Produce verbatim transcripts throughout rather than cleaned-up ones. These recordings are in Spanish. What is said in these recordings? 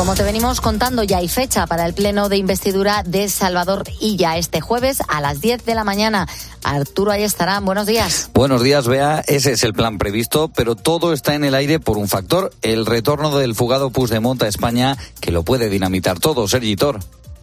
Como te venimos contando, ya hay fecha para el pleno de investidura de Salvador Illa este jueves a las diez de la mañana. Arturo Ayestarán, buenos días. Buenos días, Bea. Ese es el plan previsto, pero todo está en el aire por un factor, el retorno del fugado Puigdemont a España, que lo puede dinamitar todo. Sergi Tor.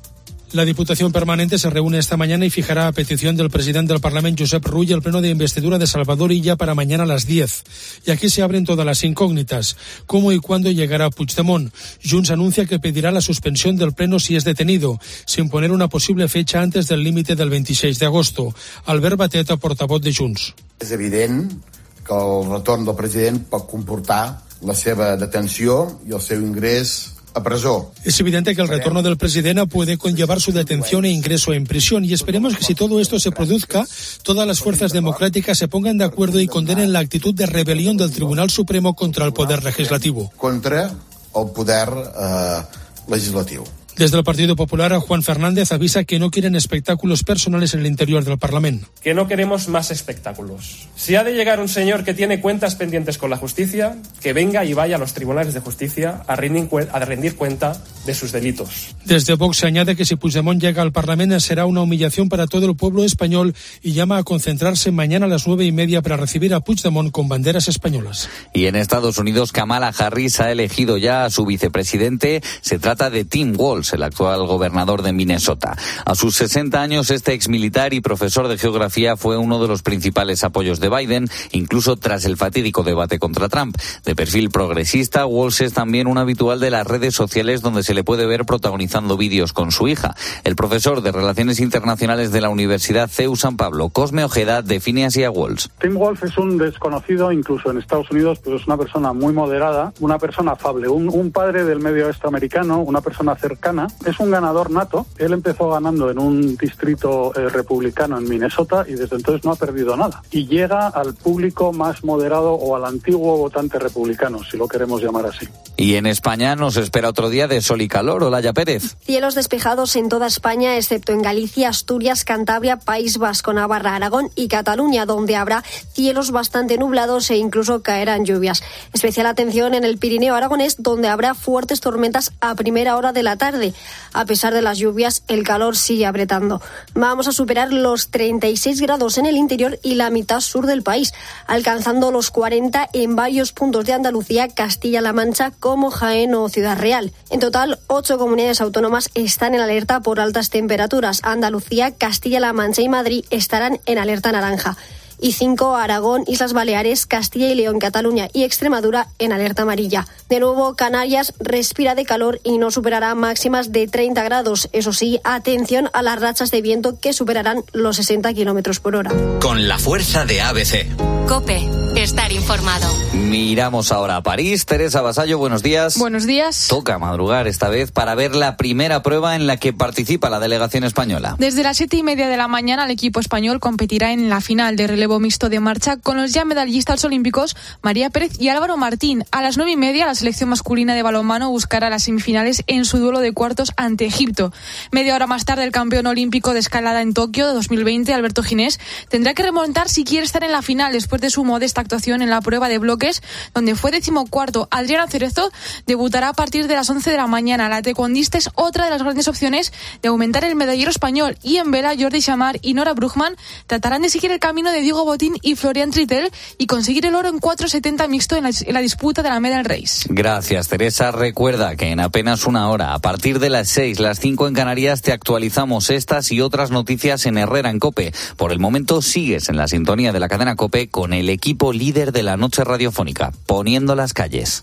La Diputación Permanente se reúne esta mañana y fijará a petición del presidente del Parlamento, Josep Rull, el pleno de investidura de Salvador Illa para mañana a las diez. Y aquí se abren todas las incógnitas. ¿Cómo y cuándo llegará Puigdemont? Junts anuncia que pedirá la suspensión del pleno si es detenido, sin poner una posible fecha antes del límite del veintiséis de agosto. Albert Batet, portavoz de Junts. És evident que el retorn del president pot comportar la seva detenció i el seu ingrés a presó. Es evidente que el retorno del presidente puede conllevar su detención e ingreso en prisión y esperemos que si todo esto se produzca, todas las fuerzas democráticas se pongan de acuerdo y condenen la actitud de rebelión del Tribunal Supremo contra el Poder Legislativo. Contra el Poder eh, Legislativo. Desde el Partido Popular, Juan Fernández avisa que no quieren espectáculos personales en el interior del Parlamento. Que no queremos más espectáculos. Si ha de llegar un señor que tiene cuentas pendientes con la justicia, que venga y vaya a los tribunales de justicia a rendir, a rendir cuenta de sus delitos. Desde Vox se añade que si Puigdemont llega al Parlamento será una humillación para todo el pueblo español y llama a concentrarse mañana a las nueve y media para recibir a Puigdemont con banderas españolas. Y en Estados Unidos, Kamala Harris ha elegido ya a su vicepresidente. Se trata de Tim Walz, el actual gobernador de Minnesota. A sus sesenta años, este exmilitar y profesor de geografía fue uno de los principales apoyos de Biden, incluso tras el fatídico debate contra Trump. De perfil progresista, Walz es también un habitual de las redes sociales donde se le puede ver protagonizando vídeos con su hija. El profesor de Relaciones Internacionales de la Universidad C E U San Pablo, Cosme Ojeda, define así a Walz. Tim Walz es un desconocido incluso en Estados Unidos, pero es una persona muy moderada, una persona afable, un, un padre del medio oeste americano, una persona cercana. Es un ganador nato. Él empezó ganando en un distrito eh, republicano en Minnesota y desde entonces no ha perdido nada. Y llega al público más moderado o al antiguo votante republicano, si lo queremos llamar así. Y en España nos espera otro día de sol y calor. Olaya Pérez. Cielos despejados en toda España, excepto en Galicia, Asturias, Cantabria, País Vasco, Navarra, Aragón y Cataluña, donde habrá cielos bastante nublados e incluso caerán lluvias. Especial atención en el Pirineo aragonés, donde habrá fuertes tormentas a primera hora de la tarde. A pesar de las lluvias, el calor sigue apretando. Vamos a superar los treinta y seis grados en el interior y la mitad sur del país, alcanzando los cuarenta en varios puntos de Andalucía, Castilla-La Mancha, como Jaén o Ciudad Real. En total, ocho comunidades autónomas están en alerta por altas temperaturas. Andalucía, Castilla-La Mancha y Madrid estarán en alerta naranja. Y cinco, Aragón, Islas Baleares, Castilla y León, Cataluña y Extremadura en alerta amarilla. De nuevo, Canarias respira de calor y no superará máximas de treinta grados. Eso sí, atención a las rachas de viento que superarán los sesenta kilómetros por hora. Con la fuerza de A B C. COPE, estar informado. Miramos ahora a París. Teresa Vasallo, buenos días. Buenos días. Toca madrugar esta vez para ver la primera prueba en la que participa la delegación española. Desde las siete y media de la mañana el equipo español competirá en la final de relevo mixto de marcha con los ya medallistas olímpicos María Pérez y Álvaro Martín. A las nueve y media la selección masculina de balonmano buscará las semifinales en su duelo de cuartos ante Egipto. Media hora más tarde el campeón olímpico de escalada en Tokio de dos mil veinte, Alberto Ginés, tendrá que remontar si quiere estar en la final después de su modesta actuación en la prueba de bloques, donde fue decimocuarto. Adriana Cerezo debutará a partir de las once de la mañana. La taekwondista es otra de las grandes opciones de aumentar el medallero español, y en vela Jordi Chamar y Nora Brugman tratarán de seguir el camino de Diego Botín y Florian Tritel y conseguir el oro en cuatro setenta mixto en la, en la disputa de la Medal Race. Gracias, Teresa. Recuerda que en apenas una hora, a partir de las seis, las cinco en Canarias, te actualizamos estas y otras noticias en Herrera en COPE. Por el momento sigues en la sintonía de la cadena COPE con el equipo líder de la noche radiofónica, poniendo las calles.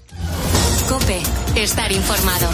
COPE, estar informado.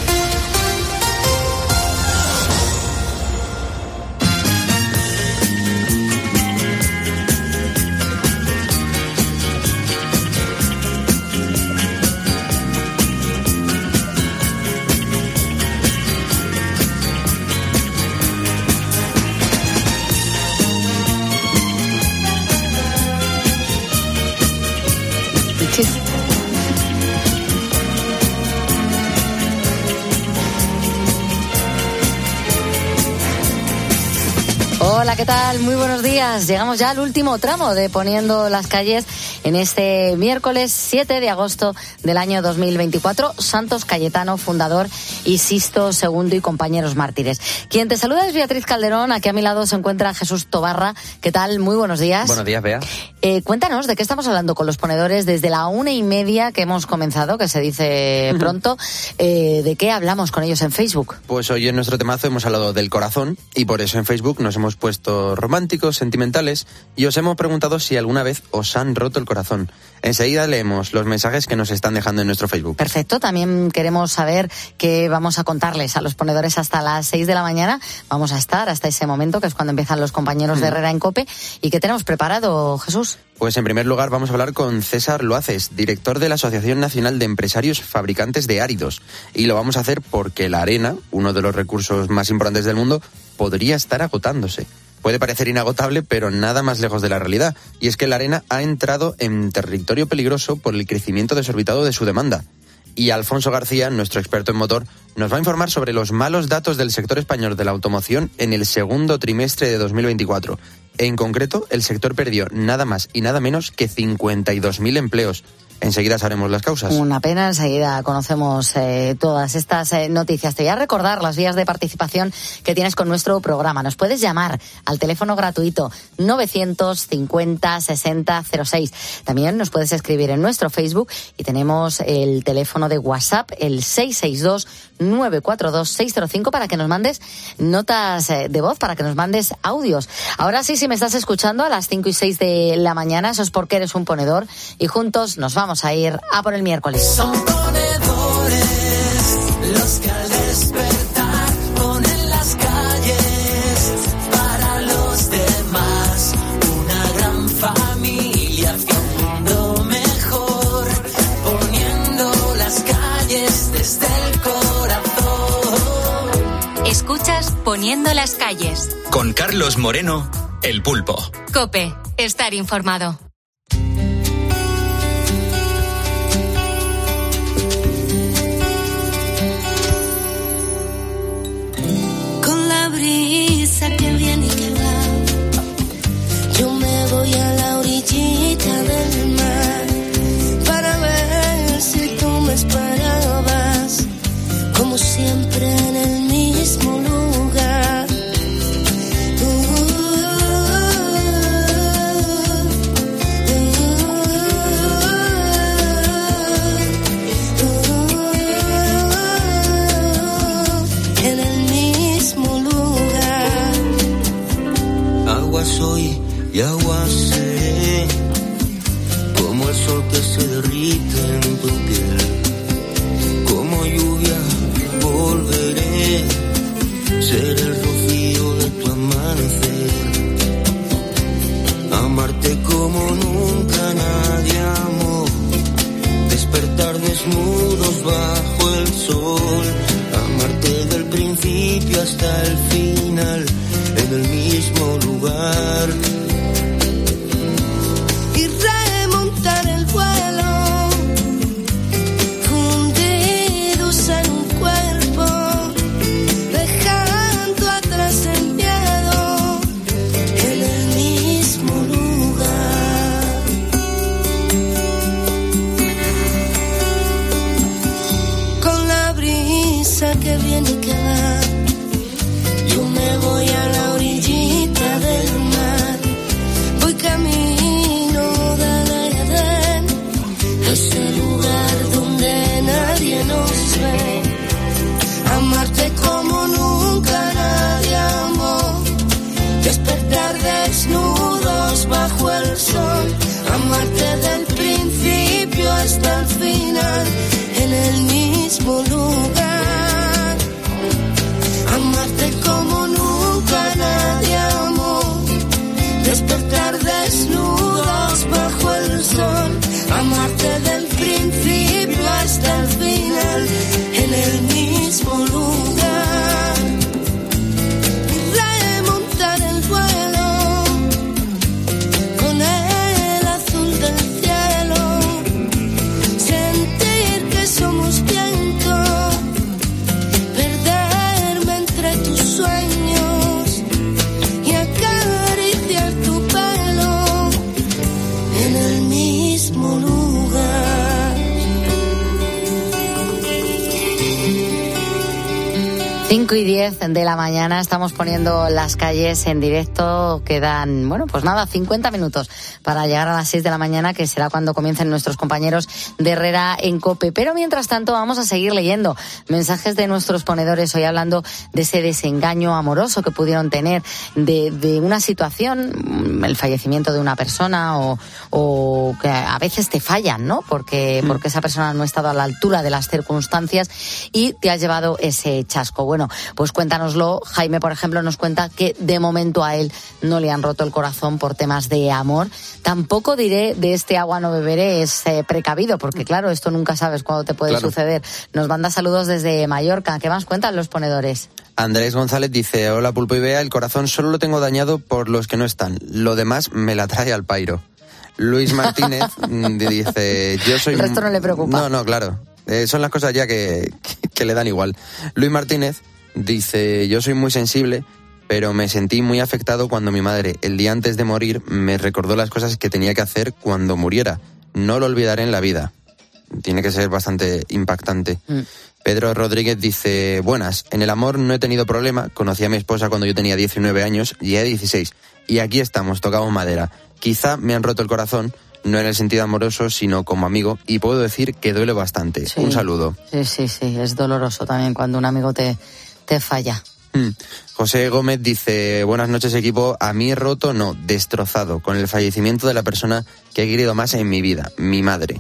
Hola, ¿qué tal? Muy buenos días. Llegamos ya al último tramo de Poniendo las calles en este miércoles siete de agosto del año dos mil veinticuatro. Santos Cayetano, fundador, y Sisto segundo y compañeros mártires. Quien te saluda es Beatriz Calderón. Aquí a mi lado se encuentra Jesús Tobarra. ¿Qué tal? Muy buenos días. Buenos días, Bea. Eh, cuéntanos de qué estamos hablando con los ponedores desde la una y media que hemos comenzado, que se dice pronto. Eh, ¿De qué hablamos con ellos en Facebook? Pues hoy en nuestro temazo hemos hablado del corazón y por eso en Facebook nos hemos puesto románticos, sentimentales y os hemos preguntado si alguna vez os han roto el corazón. Enseguida leemos los mensajes que nos están dejando en nuestro Facebook. Perfecto, también queremos saber qué vamos a contarles a los ponedores hasta las seis de la mañana. Vamos a estar hasta ese momento, que es cuando empiezan los compañeros de Herrera en COPE. ¿Y qué tenemos preparado, Jesús? Pues en primer lugar vamos a hablar con César Loaces, director de la Asociación Nacional de Empresarios Fabricantes de Áridos. Y lo vamos a hacer porque la arena, uno de los recursos más importantes del mundo, podría estar agotándose. Puede parecer inagotable, pero nada más lejos de la realidad. Y es que la arena ha entrado en territorio peligroso por el crecimiento desorbitado de su demanda. Y Alfonso García, nuestro experto en motor, nos va a informar sobre los malos datos del sector español de la automoción en el segundo trimestre de dos mil veinticuatro. En concreto, el sector perdió nada más y nada menos que cincuenta y dos mil empleos. Enseguida sabremos las causas. Una pena, enseguida conocemos eh, todas estas eh, noticias. Te voy a recordar las vías de participación que tienes con nuestro programa. Nos puedes llamar al teléfono gratuito novecientos cincuenta sesenta cero seis. También nos puedes escribir en nuestro Facebook y tenemos el teléfono de WhatsApp, el seis seis dos nueve cuatro dos seis cero cinco, para que nos mandes notas eh, de voz, para que nos mandes audios. Ahora sí, si me estás escuchando a las cinco y seis de la mañana, eso es porque eres un ponedor y juntos nos vamos a ir a por el miércoles. Son ponedores los que al despertar ponen las calles para los demás, una gran familia hacia un mundo mejor, poniendo las calles desde el corazón. Escuchas Poniendo las calles con Carlos Moreno, El Pulpo. COPE, estar informado. Brisa que viene y que va, yo me voy a la orillita del mar para ver si tú me esperabas, como siempre en el mismo lugar. Uh, uh, uh, en el mismo lugar. Agua soy y agua seré, como el sol que se derrite en tu piel, como lluvia volveré, seré el rocío de tu amanecer, amarte como nunca nadie amó, despertar desnudos bajo el sol, amarte del principio hasta el final, en el mismo lugar, y remontar el vuelo, fundidos en un cuerpo, dejando atrás el miedo, en el mismo lugar. Con la brisa que viene y que va, yo me voy a la orillita del mar, voy camino de Edén, ese lugar donde nadie nos ve, amarte como nunca nadie amó, despertar desnudos bajo el sol, amarte del principio hasta el final, en el mismo lugar, amarte como nunca nadie amó, despertar desnudos bajo el sol, amarte del principio hasta el final, en el mismo lugar, remontar el vuelo, con el azul del cielo, sentir que somos viento, cinco y diez de la mañana, estamos poniendo las calles en directo. Quedan, bueno, pues nada, cincuenta minutos para llegar a las seis de la mañana, que será cuando comiencen nuestros compañeros de Herrera en COPE. Pero mientras tanto vamos a seguir leyendo mensajes de nuestros ponedores, hoy hablando de ese desengaño amoroso que pudieron tener, de, de una situación, el fallecimiento de una persona, o, o que a veces te fallan, ¿no? Porque, porque esa persona no ha estado a la altura de las circunstancias y te ha llevado ese chasco. Bueno, pues cuéntanoslo. Jaime, por ejemplo, nos cuenta que de momento a él no le han roto el corazón por temas de amor. Tampoco diré de este agua no beberé, es eh, precavido, porque claro, esto nunca sabes cuándo te puede claro. suceder. Nos manda saludos desde Mallorca. ¿Qué más cuentan los ponedores? Andrés González dice: hola Pulpo y Bea, el corazón solo lo tengo dañado por los que no están. Lo demás me la trae al pairo. Luis Martínez dice: yo soy... El resto no le preocupa. No, no, claro. Eh, son las cosas ya que, que, que le dan igual. Luis Martínez dice: yo soy muy sensible, pero me sentí muy afectado cuando mi madre, el día antes de morir, me recordó las cosas que tenía que hacer cuando muriera. No lo olvidaré en la vida. Tiene que ser bastante impactante. Mm. Pedro Rodríguez dice: buenas, en el amor no he tenido problema. Conocí a mi esposa cuando yo tenía diecinueve años y ella dieciséis. Y aquí estamos, tocamos madera. Quizá me han roto el corazón, no en el sentido amoroso, sino como amigo, y puedo decir que duele bastante. Sí. Un saludo. Sí, sí, sí, es doloroso también cuando un amigo te, te falla. Hmm. José Gómez dice: buenas noches equipo, a mí roto no, destrozado, con el fallecimiento de la persona que he querido más en mi vida, mi madre.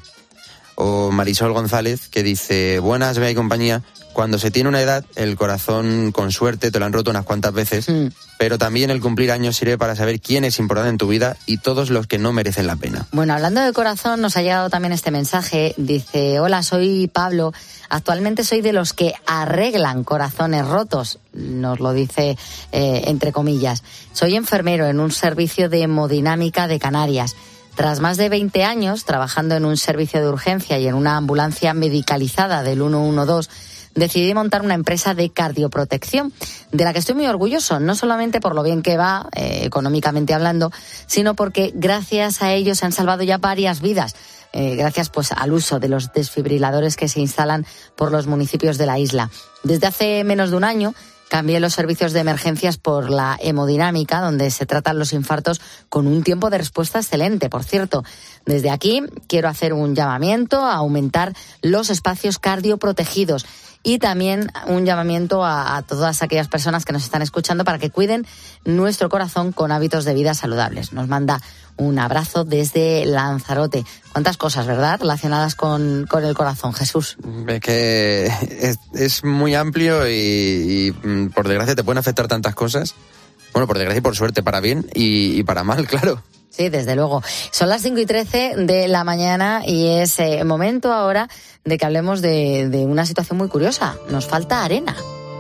O Marisol González, que dice: buenas, Bea y compañía, cuando se tiene una edad, el corazón con suerte te lo han roto unas cuantas veces, mm. pero también el cumplir años sirve para saber quién es importante en tu vida y todos los que no merecen la pena. Bueno, hablando de corazón, nos ha llegado también este mensaje. Dice: hola, soy Pablo, actualmente soy de los que arreglan corazones rotos. Nos lo dice eh, entre comillas. Soy enfermero en un servicio de hemodinámica de Canarias. Tras más de veinte años trabajando en un servicio de urgencia y en una ambulancia medicalizada del ciento doce, decidí montar una empresa de cardioprotección, de la que estoy muy orgulloso, no solamente por lo bien que va, eh, económicamente hablando, sino porque gracias a ellos se han salvado ya varias vidas, eh, gracias pues al uso de los desfibriladores que se instalan por los municipios de la isla. Desde hace menos de un año cambié los servicios de emergencias por la hemodinámica, donde se tratan los infartos con un tiempo de respuesta excelente. Por cierto, desde aquí quiero hacer un llamamiento a aumentar los espacios cardioprotegidos y también un llamamiento a, a todas aquellas personas que nos están escuchando para que cuiden nuestro corazón con hábitos de vida saludables. Nos manda un abrazo desde Lanzarote. Cuántas cosas, ¿verdad?, relacionadas con, con el corazón, Jesús. Es que es, es muy amplio y, y por desgracia te pueden afectar tantas cosas. Bueno, por desgracia y por suerte, para bien y, y para mal, claro. Sí, desde luego. Son las cinco y trece de la mañana y es eh, momento ahora de que hablemos de, de una situación muy curiosa. Nos falta arena.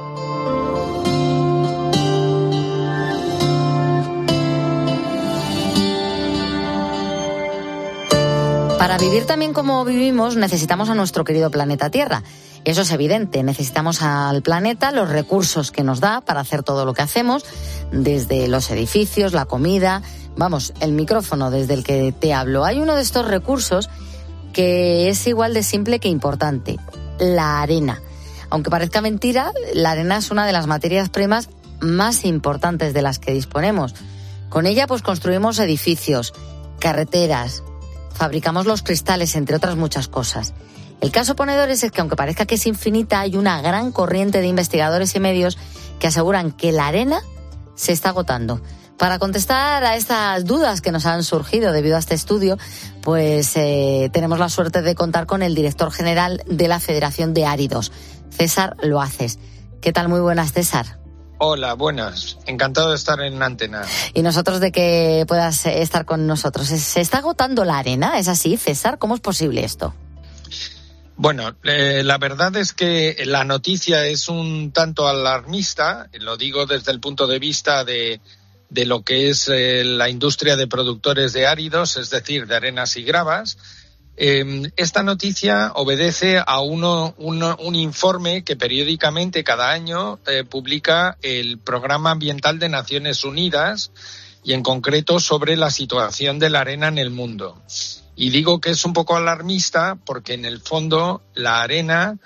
Para vivir también como vivimos necesitamos a nuestro querido planeta Tierra. Eso es evidente, necesitamos al planeta, los recursos que nos da para hacer todo lo que hacemos, desde los edificios, la comida, vamos, el micrófono desde el que te hablo. Hay uno de estos recursos que es igual de simple que importante, la arena. Aunque parezca mentira, la arena es una de las materias primas más importantes de las que disponemos. Con ella pues construimos edificios, carreteras, fabricamos los cristales, entre otras muchas cosas. El caso, ponedores, es que aunque parezca que es infinita, hay una gran corriente de investigadores y medios que aseguran que la arena se está agotando. Para contestar a estas dudas que nos han surgido debido a este estudio, pues eh, tenemos la suerte de contar con el director general de la Federación de Áridos, César Loaces. ¿Qué tal? Muy buenas, César. Hola, buenas. Encantado de estar en Antena. Y nosotros de que puedas estar con nosotros. ¿Se está agotando la arena? ¿Es así, César? ¿Cómo es posible esto? Bueno, eh, la verdad es que la noticia es un tanto alarmista, lo digo desde el punto de vista de, de lo que es eh, la industria de productores de áridos, es decir, de arenas y gravas. Eh, esta noticia obedece a uno, uno, un informe que periódicamente cada año eh, publica el Programa Ambiental de Naciones Unidas y en concreto sobre la situación de la arena en el mundo. Y digo que es un poco alarmista porque en el fondo la arena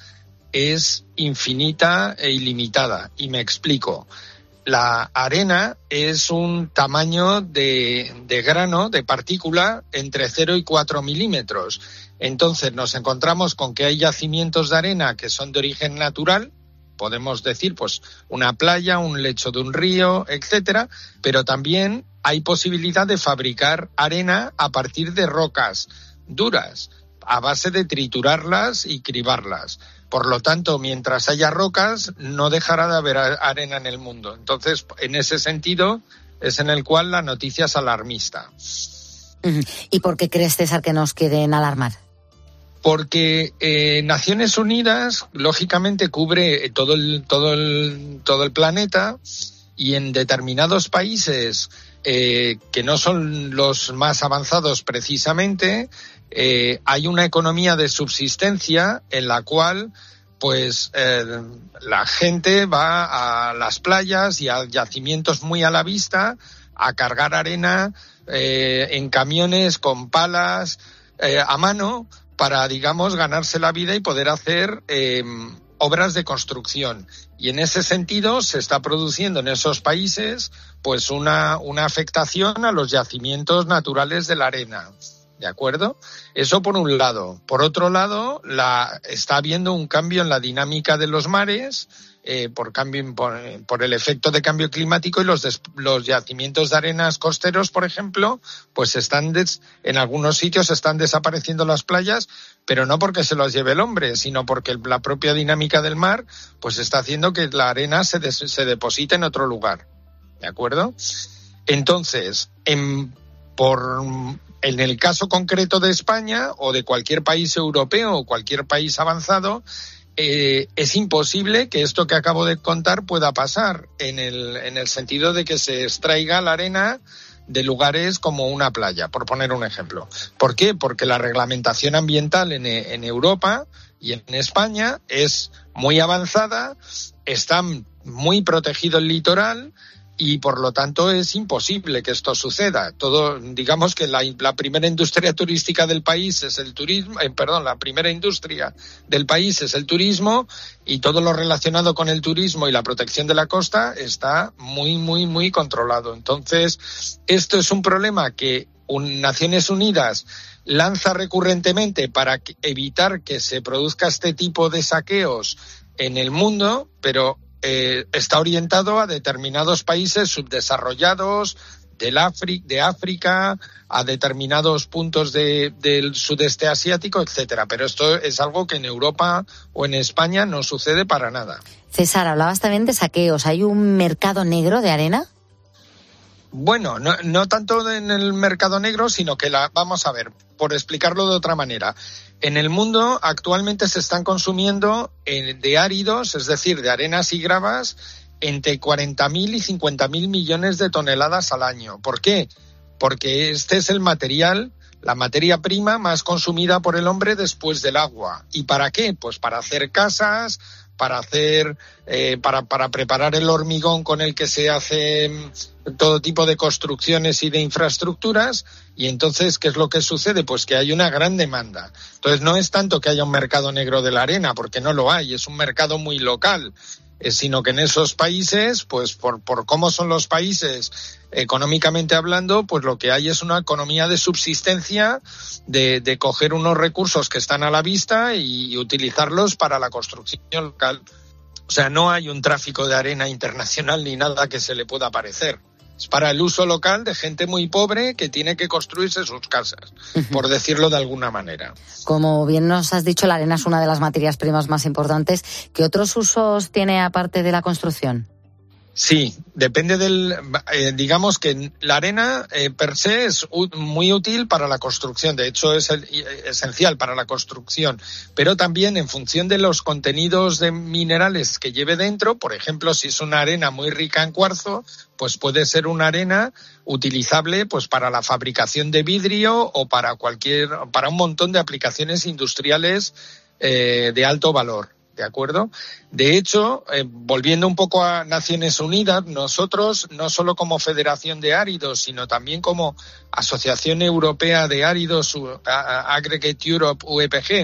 es infinita e ilimitada. Y me explico. La arena es un tamaño de, de grano, de partícula, entre cero y cuatro milímetros. Entonces nos encontramos con que hay yacimientos de arena que son de origen natural, podemos decir pues una playa, un lecho de un río, etcétera, pero también hay posibilidad de fabricar arena a partir de rocas duras, a base de triturarlas y cribarlas. Por lo tanto, mientras haya rocas, no dejará de haber arena en el mundo. Entonces, en ese sentido, es en el cual la noticia es alarmista. ¿Y por qué crees, César, que nos quieren alarmar? Porque eh, Naciones Unidas, lógicamente, cubre todo el, todo el, todo el planeta, y en determinados países eh, que no son los más avanzados precisamente, eh, hay una economía de subsistencia en la cual pues eh, la gente va a las playas y a yacimientos muy a la vista a cargar arena eh, en camiones con palas eh, a mano para, digamos, ganarse la vida y poder hacer eh, obras de construcción. Y en ese sentido se está produciendo en esos países pues una, una afectación a los yacimientos naturales de la arena. ¿De acuerdo? Eso por un lado. Por otro lado, la, está habiendo un cambio en la dinámica de los mares eh, por, cambio, por, por el efecto de cambio climático, y los, des, los yacimientos de arenas costeros, por ejemplo, pues están des, en algunos sitios están desapareciendo las playas, pero no porque se los lleve el hombre, sino porque la propia dinámica del mar pues está haciendo que la arena se, des, se deposite en otro lugar. ¿De acuerdo? Entonces, en, por... En el caso concreto de España o de cualquier país europeo o cualquier país avanzado, eh, es imposible que esto que acabo de contar pueda pasar, en el, en el sentido de que se extraiga la arena de lugares como una playa, por poner un ejemplo. ¿Por qué? Porque la reglamentación ambiental en, en Europa y en España es muy avanzada, está muy protegido el litoral, y por lo tanto es imposible que esto suceda. Todo, digamos que la, la primera industria turística del país es el turismo, eh, perdón, la primera industria del país es el turismo, y todo lo relacionado con el turismo y la protección de la costa está muy, muy, muy controlado. Entonces, esto es un problema que un, Naciones Unidas lanza recurrentemente para que, evitar que se produzca este tipo de saqueos en el mundo, pero Eh, está orientado a determinados países subdesarrollados del Afri- de África, a determinados puntos de, del sudeste asiático, etcétera. Pero esto es algo que en Europa o en España no sucede para nada. César, hablabas también de saqueos. ¿Hay un mercado negro de arena? Bueno, no, no tanto en el mercado negro, sino que la, vamos a ver, por explicarlo de otra manera. En el mundo actualmente se están consumiendo eh, de áridos, es decir, de arenas y gravas, entre cuarenta mil y cincuenta mil millones de toneladas al año. ¿Por qué? Porque este es el material, la materia prima más consumida por el hombre después del agua. ¿Y para qué? Pues para hacer casas, para hacer, eh, para, para preparar el hormigón con el que se hace todo tipo de construcciones y de infraestructuras. Y entonces, ¿qué es lo que sucede? Pues que hay una gran demanda. Entonces, no es tanto que haya un mercado negro de la arena, porque no lo hay, es un mercado muy local, eh, sino que en esos países, pues por, por cómo son los países económicamente hablando, pues lo que hay es una economía de subsistencia, de, de coger unos recursos que están a la vista y, y utilizarlos para la construcción local. O sea, no hay un tráfico de arena internacional ni nada que se le pueda parecer. Es para el uso local de gente muy pobre que tiene que construirse sus casas, por decirlo de alguna manera. Como bien nos has dicho, la arena es una de las materias primas más importantes. ¿Qué otros usos tiene aparte de la construcción? Sí, depende del, eh, digamos que la arena eh, per se es u- muy útil para la construcción, de hecho es el, esencial para la construcción, pero también en función de los contenidos de minerales que lleve dentro, por ejemplo, si es una arena muy rica en cuarzo, pues puede ser una arena utilizable pues para la fabricación de vidrio o para cualquier, para un montón de aplicaciones industriales eh, de alto valor. ¿De acuerdo? De hecho, eh, volviendo un poco a Naciones Unidas, nosotros, no solo como Federación de Áridos, sino también como Asociación Europea de Áridos, Aggregate Europe, U E P G,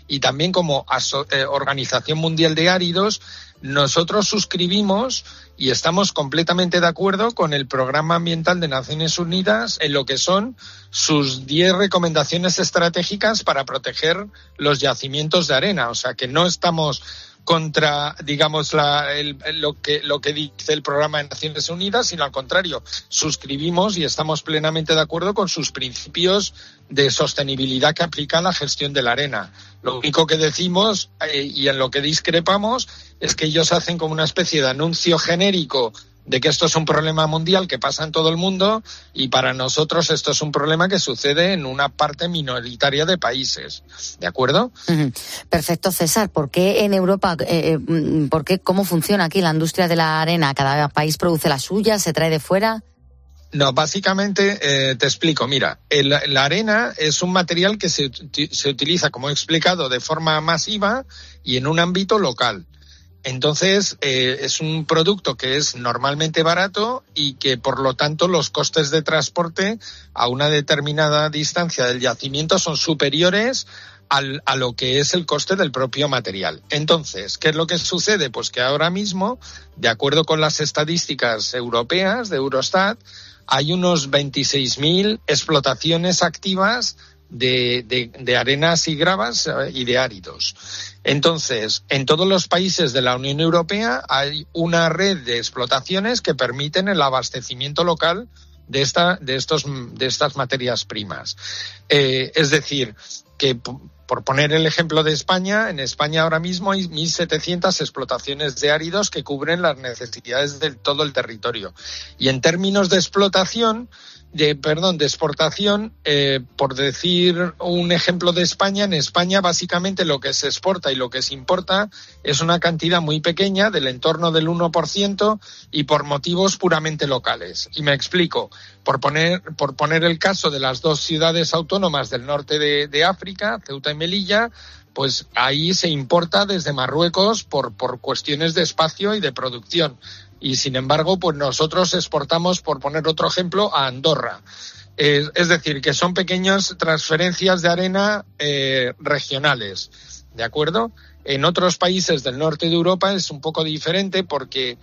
y también como aso- eh, Organización Mundial de Áridos, nosotros suscribimos y estamos completamente de acuerdo con el Programa Ambiental de Naciones Unidas en lo que son sus diez recomendaciones estratégicas para proteger los yacimientos de arena. O sea, que no estamos contra, digamos, la, el, lo que lo que dice el Programa de Naciones Unidas, sino al contrario, suscribimos y estamos plenamente de acuerdo con sus principios de sostenibilidad que aplica a la gestión de la arena. Lo único que decimos eh, y en lo que discrepamos es que ellos hacen como una especie de anuncio genérico de que esto es un problema mundial que pasa en todo el mundo y para nosotros esto es un problema que sucede en una parte minoritaria de países. ¿De acuerdo? Uh-huh. Perfecto, César. ¿Por qué en Europa, eh, por qué, cómo funciona aquí la industria de la arena? ¿Cada país produce la suya? ¿Se trae de fuera? No, básicamente eh, te explico. Mira, el, la arena es un material que se, se utiliza, como he explicado, de forma masiva y en un ámbito local. Entonces, eh, es un producto que es normalmente barato y que, por lo tanto, los costes de transporte a una determinada distancia del yacimiento son superiores al, a lo que es el coste del propio material. Entonces, ¿qué es lo que sucede? Pues que ahora mismo, de acuerdo con las estadísticas europeas de Eurostat, hay unos veintiséis mil explotaciones activas de, de, de arenas y gravas y de áridos. Entonces, en todos los países de la Unión Europea hay una red de explotaciones que permiten el abastecimiento local de esta, de estos, de estas materias primas. Eh, es decir, que por poner el ejemplo de España, en España ahora mismo hay mil setecientas explotaciones de áridos que cubren las necesidades de todo el territorio. Y en términos de explotación, de, perdón, de exportación, eh, por decir un ejemplo de España, en España básicamente lo que se exporta y lo que se importa es una cantidad muy pequeña, del entorno del uno por ciento, y por motivos puramente locales. Y me explico. Por poner, por poner el caso de las dos ciudades autónomas del norte de, de África, Ceuta y Melilla, pues ahí se importa desde Marruecos por, por cuestiones de espacio y de producción. Y sin embargo, pues nosotros exportamos, por poner otro ejemplo, a Andorra. Eh, es decir, que son pequeñas transferencias de arena eh, regionales, ¿de acuerdo? En otros países del norte de Europa es un poco diferente porque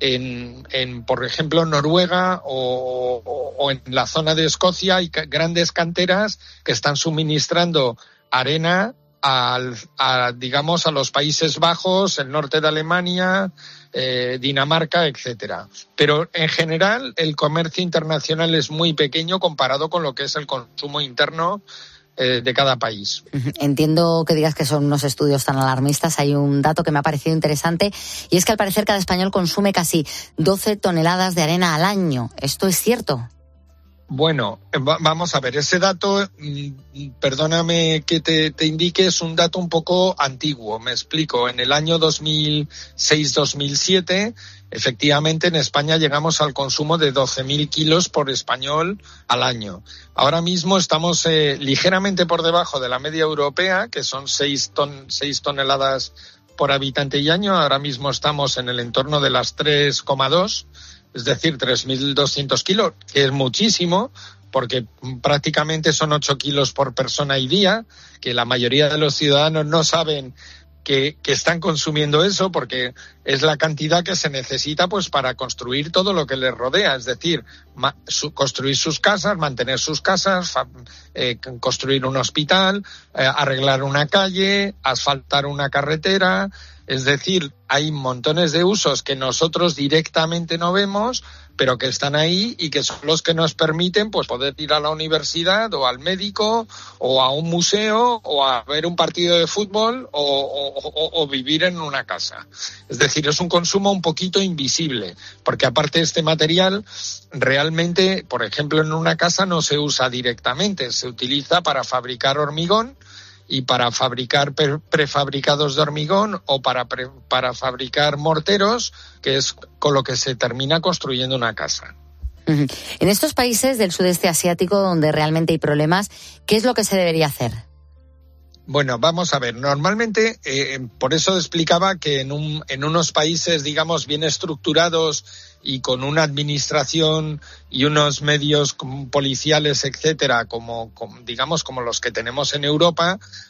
en, en por ejemplo, Noruega o, o, o en la zona de Escocia hay grandes canteras que están suministrando arena al, a, digamos, a los Países Bajos, el norte de Alemania, eh, Dinamarca, etcétera. Pero en general el comercio internacional es muy pequeño comparado con lo que es el consumo interno eh, de cada país. Entiendo que digas que son unos estudios tan alarmistas. Hay un dato que me ha parecido interesante y es que al parecer cada español consume casi doce toneladas de arena al año. ¿Esto es cierto? Bueno, va, vamos a ver, ese dato, mmm, perdóname que te, te indique, es un dato un poco antiguo, me explico. En el año dos mil seis dos mil siete, efectivamente en España llegamos al consumo de doce mil kilos por español al año. Ahora mismo estamos eh, ligeramente por debajo de la media europea, que son seis ton, seis toneladas por habitante y año. Ahora mismo estamos en el entorno de las tres coma dos. Es decir, tres mil doscientos kilos, que es muchísimo, porque prácticamente son ocho kilos por persona y día, que la mayoría de los ciudadanos no saben que, que están consumiendo eso, porque es la cantidad que se necesita pues para construir todo lo que les rodea, es decir, ma, su, construir sus casas, mantener sus casas, fa, eh, construir un hospital, eh, arreglar una calle, asfaltar una carretera. Es decir, hay montones de usos que nosotros directamente no vemos, pero que están ahí y que son los que nos permiten pues poder ir a la universidad o al médico o a un museo o a ver un partido de fútbol o, o, o, o vivir en una casa. Es decir, es un consumo un poquito invisible, porque aparte este material realmente, por ejemplo, en una casa no se usa directamente, se utiliza para fabricar hormigón y para fabricar prefabricados de hormigón o para, pre, para fabricar morteros, que es con lo que se termina construyendo una casa. Uh-huh. En estos países del sudeste asiático donde realmente hay problemas, ¿qué es lo que se debería hacer? Bueno, vamos a ver, normalmente, eh, por eso explicaba que en, un, en unos países, digamos, bien estructurados y con una administración y unos medios policiales, etcétera, como, como digamos como los que tenemos en Europa, pues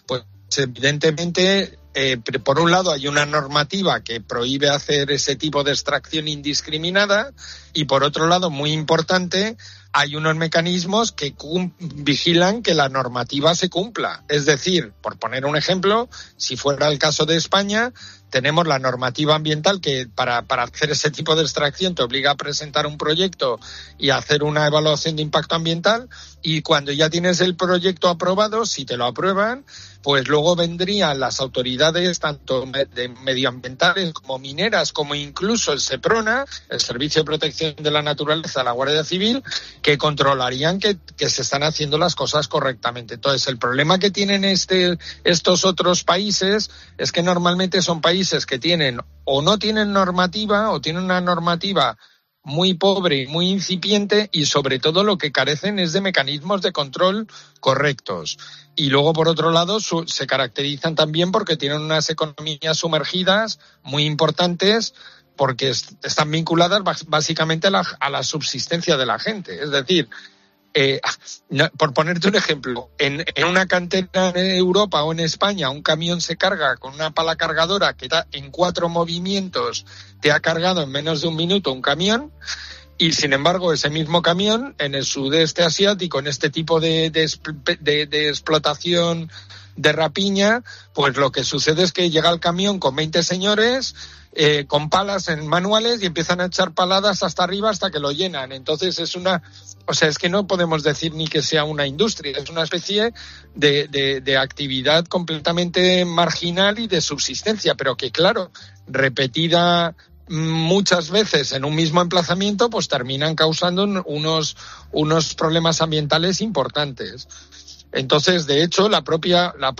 evidentemente, eh, por un lado hay una normativa que prohíbe hacer ese tipo de extracción indiscriminada y por otro lado, muy importante, hay unos mecanismos que cum- vigilan que la normativa se cumpla. Es decir, por poner un ejemplo, si fuera el caso de España, tenemos la normativa ambiental que para, para hacer ese tipo de extracción te obliga a presentar un proyecto y a hacer una evaluación de impacto ambiental, y cuando ya tienes el proyecto aprobado, si te lo aprueban, pues luego vendrían las autoridades tanto de medioambientales como mineras, como incluso el SEPRONA, el Servicio de Protección de la Naturaleza, la Guardia Civil, que controlarían que, que se están haciendo las cosas correctamente. Entonces, el problema que tienen este, estos otros países es que normalmente son países que tienen o no tienen normativa o tienen una normativa muy pobre y muy incipiente, y sobre todo lo que carecen es de mecanismos de control correctos. Y luego, por otro lado, su, se caracterizan también porque tienen unas economías sumergidas muy importantes, porque est- están vinculadas básicamente a la, a la subsistencia de la gente. Es decir, eh, no, por ponerte un ejemplo, en, en una cantera en Europa o en España, un camión se carga con una pala cargadora que da en cuatro movimientos, te ha cargado en menos de un minuto un camión, y sin embargo ese mismo camión en el sudeste asiático, en este tipo de, de, de, de explotación de rapiña, pues lo que sucede es que llega el camión con veinte señores eh, con palas en manuales y empiezan a echar paladas hasta arriba hasta que lo llenan. Entonces es una, o sea, es que no podemos decir ni que sea una industria, es una especie de, de, de actividad completamente marginal y de subsistencia, pero que claro, repetida muchas veces en un mismo emplazamiento, pues terminan causando unos, unos problemas ambientales importantes. Entonces, de hecho, la propia, la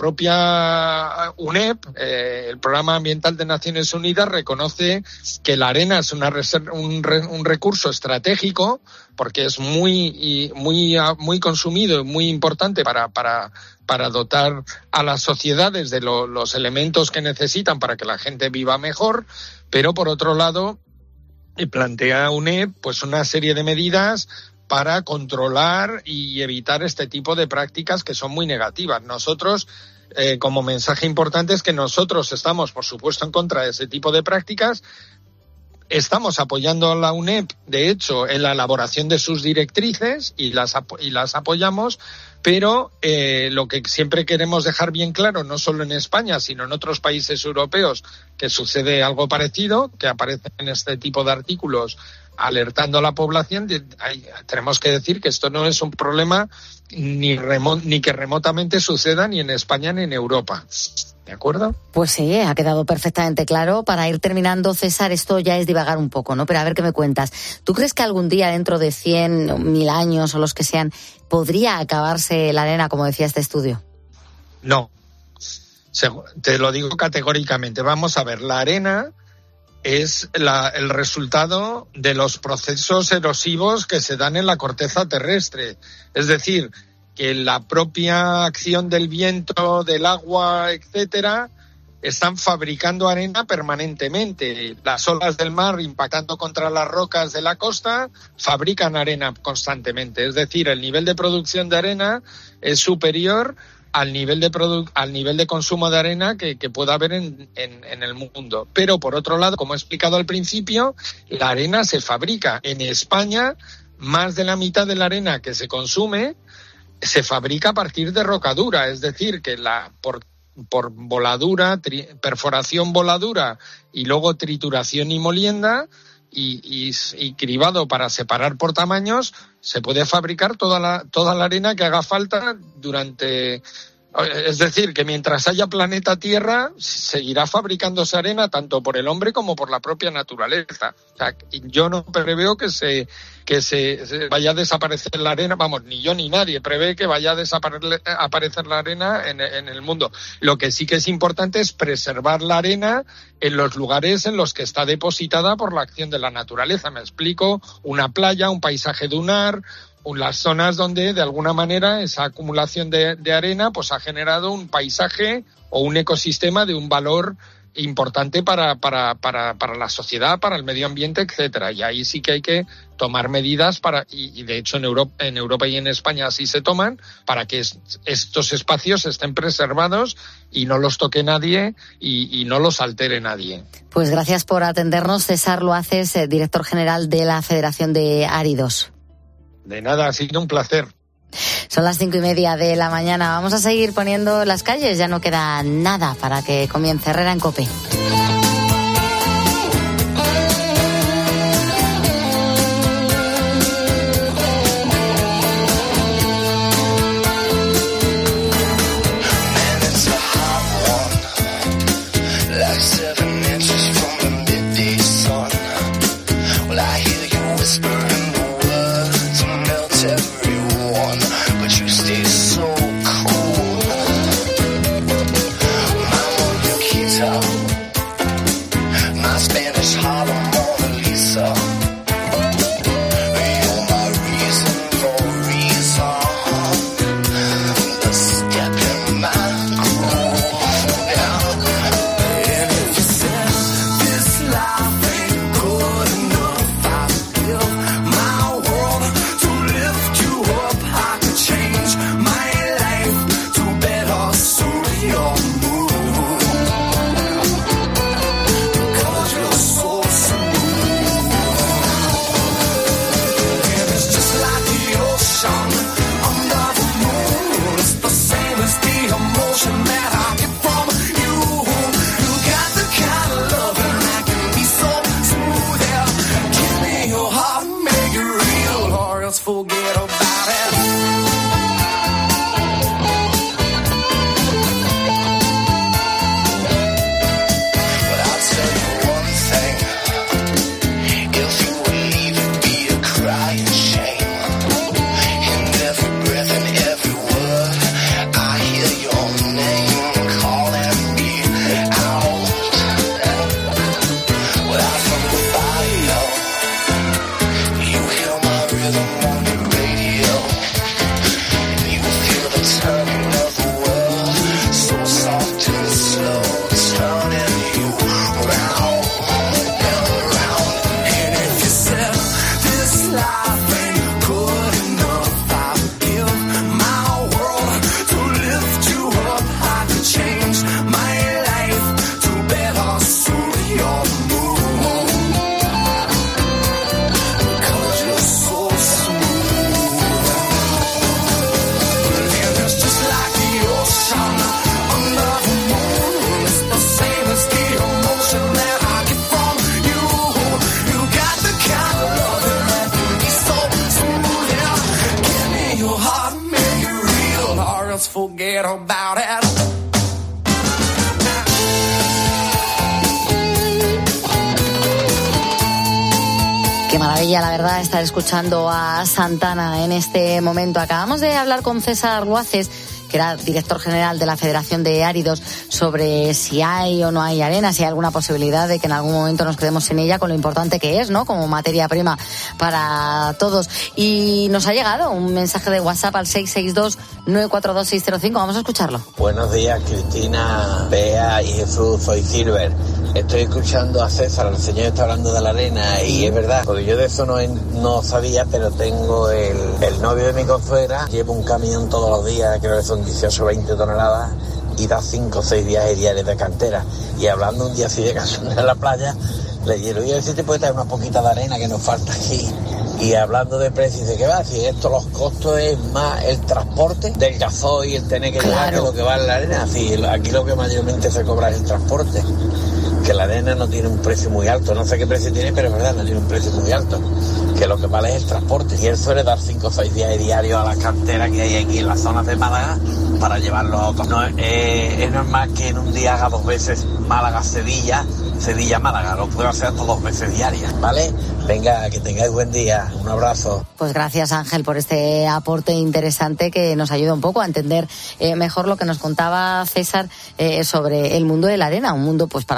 propia U N E P, eh, el Programa Ambiental de Naciones Unidas, reconoce que la arena es una reser- un, re- un recurso estratégico, porque es muy, muy, muy consumido y muy importante para, para, para dotar a las sociedades de lo, los elementos que necesitan para que la gente viva mejor, pero por otro lado, plantea U N E P pues una serie de medidas para controlar y evitar este tipo de prácticas que son muy negativas. Nosotros, eh, como mensaje importante, es que nosotros estamos, por supuesto, en contra de ese tipo de prácticas. Estamos apoyando a la U N E P, de hecho, en la elaboración de sus directrices y las, y las apoyamos, pero eh, lo que siempre queremos dejar bien claro, no solo en España, sino en otros países europeos, que sucede algo parecido, que aparecen en este tipo de artículos alertando a la población, de, hay, tenemos que decir que esto no es un problema ni, remo, ni que remotamente suceda ni en España ni en Europa. ¿De acuerdo? Pues sí, ha quedado perfectamente claro. Para ir terminando, César, esto ya es divagar un poco, ¿no? Pero a ver qué me cuentas. ¿Tú crees que algún día, dentro de cien, mil años o los que sean, podría acabarse la arena, como decía este estudio? No. Te lo digo categóricamente. Vamos a ver, la arena es la, el resultado de los procesos erosivos que se dan en la corteza terrestre. Es decir, que la propia acción del viento, del agua, etcétera, están fabricando arena permanentemente. Las olas del mar impactando contra las rocas de la costa fabrican arena constantemente. Es decir, el nivel de producción de arena es superior al nivel de produ- al nivel de consumo de arena que, que pueda haber en, en, en el mundo. Pero, por otro lado, como he explicado al principio, la arena se fabrica. En España, más de la mitad de la arena que se consume se fabrica a partir de rocadura, es decir, que la por, por voladura, tri, perforación voladura y luego trituración y molienda y, y, y cribado para separar por tamaños, se puede fabricar toda la, toda la arena que haga falta durante... Es decir, que mientras haya planeta Tierra, seguirá fabricándose arena tanto por el hombre como por la propia naturaleza. O sea, yo no preveo que se que se, se vaya a desaparecer la arena, vamos, ni yo ni nadie prevé que vaya a desaparecer aparecer la arena en, en el mundo. Lo que sí que es importante es preservar la arena en los lugares en los que está depositada por la acción de la naturaleza. Me explico, una playa, un paisaje dunar, las zonas donde de alguna manera esa acumulación de, de arena pues ha generado un paisaje o un ecosistema de un valor importante para, para, para, para la sociedad, para el medio ambiente, etcétera. Y ahí sí que hay que tomar medidas para, y, y de hecho en Europa, en Europa y en España así se toman, para que es, estos espacios estén preservados y no los toque nadie y, y no los altere nadie. Pues gracias por atendernos, César Luaces, eh, director general de la Federación de Áridos. De nada, ha sido un placer. Son las cinco y media de la mañana. Vamos a seguir poniendo las calles. Ya no queda nada para que comience Herrera en COPE. La verdad, estar escuchando a Santana en este momento. Acabamos de hablar con César Luaces, que era director general de la Federación de Áridos, sobre si hay o no hay arena, si hay alguna posibilidad de que en algún momento nos quedemos sin ella, con lo importante que es, ¿no?, como materia prima para todos. Y nos ha llegado un mensaje de WhatsApp al seis seis dos, nueve cuatro dos, seis cero cinco. Vamos a escucharlo. Buenos días, Cristina, Bea y Jesús. Soy Silver. Estoy escuchando a César, el señor está hablando de la arena, y es verdad, porque yo de eso no, no sabía, pero tengo el, el novio de mi consuegra, lleva un camión todos los días, creo que son dieciocho o veinte toneladas, y da cinco o seis viajes diarios de cantera. Y hablando un día así de casualidad en la playa, le digo, oye, si te puede traer una poquita de arena que nos falta aquí. Y hablando de precios, ¿de qué va? Si esto, los costos es más el transporte del gasoil y el tener que claro. llevar, que lo que vale la arena. Así, aquí lo que mayormente se cobra es el transporte. Que la arena no tiene un precio muy alto, no sé qué precio tiene, pero es verdad, no tiene un precio muy alto, que lo que vale es el transporte. Y él suele dar cinco o seis días diarios a las canteras que hay aquí en las zonas de Málaga para llevarlo a otros. No, eh, es normal que en un día haga dos veces Málaga-Sevilla, Sevilla-Málaga, lo puedo hacer hasta dos veces diarias, ¿vale? Venga, que tengáis buen día, un abrazo. Pues gracias, Ángel, por este aporte interesante que nos ayuda un poco a entender eh, mejor lo que nos contaba César eh, sobre el mundo de la arena, un mundo, pues para mí,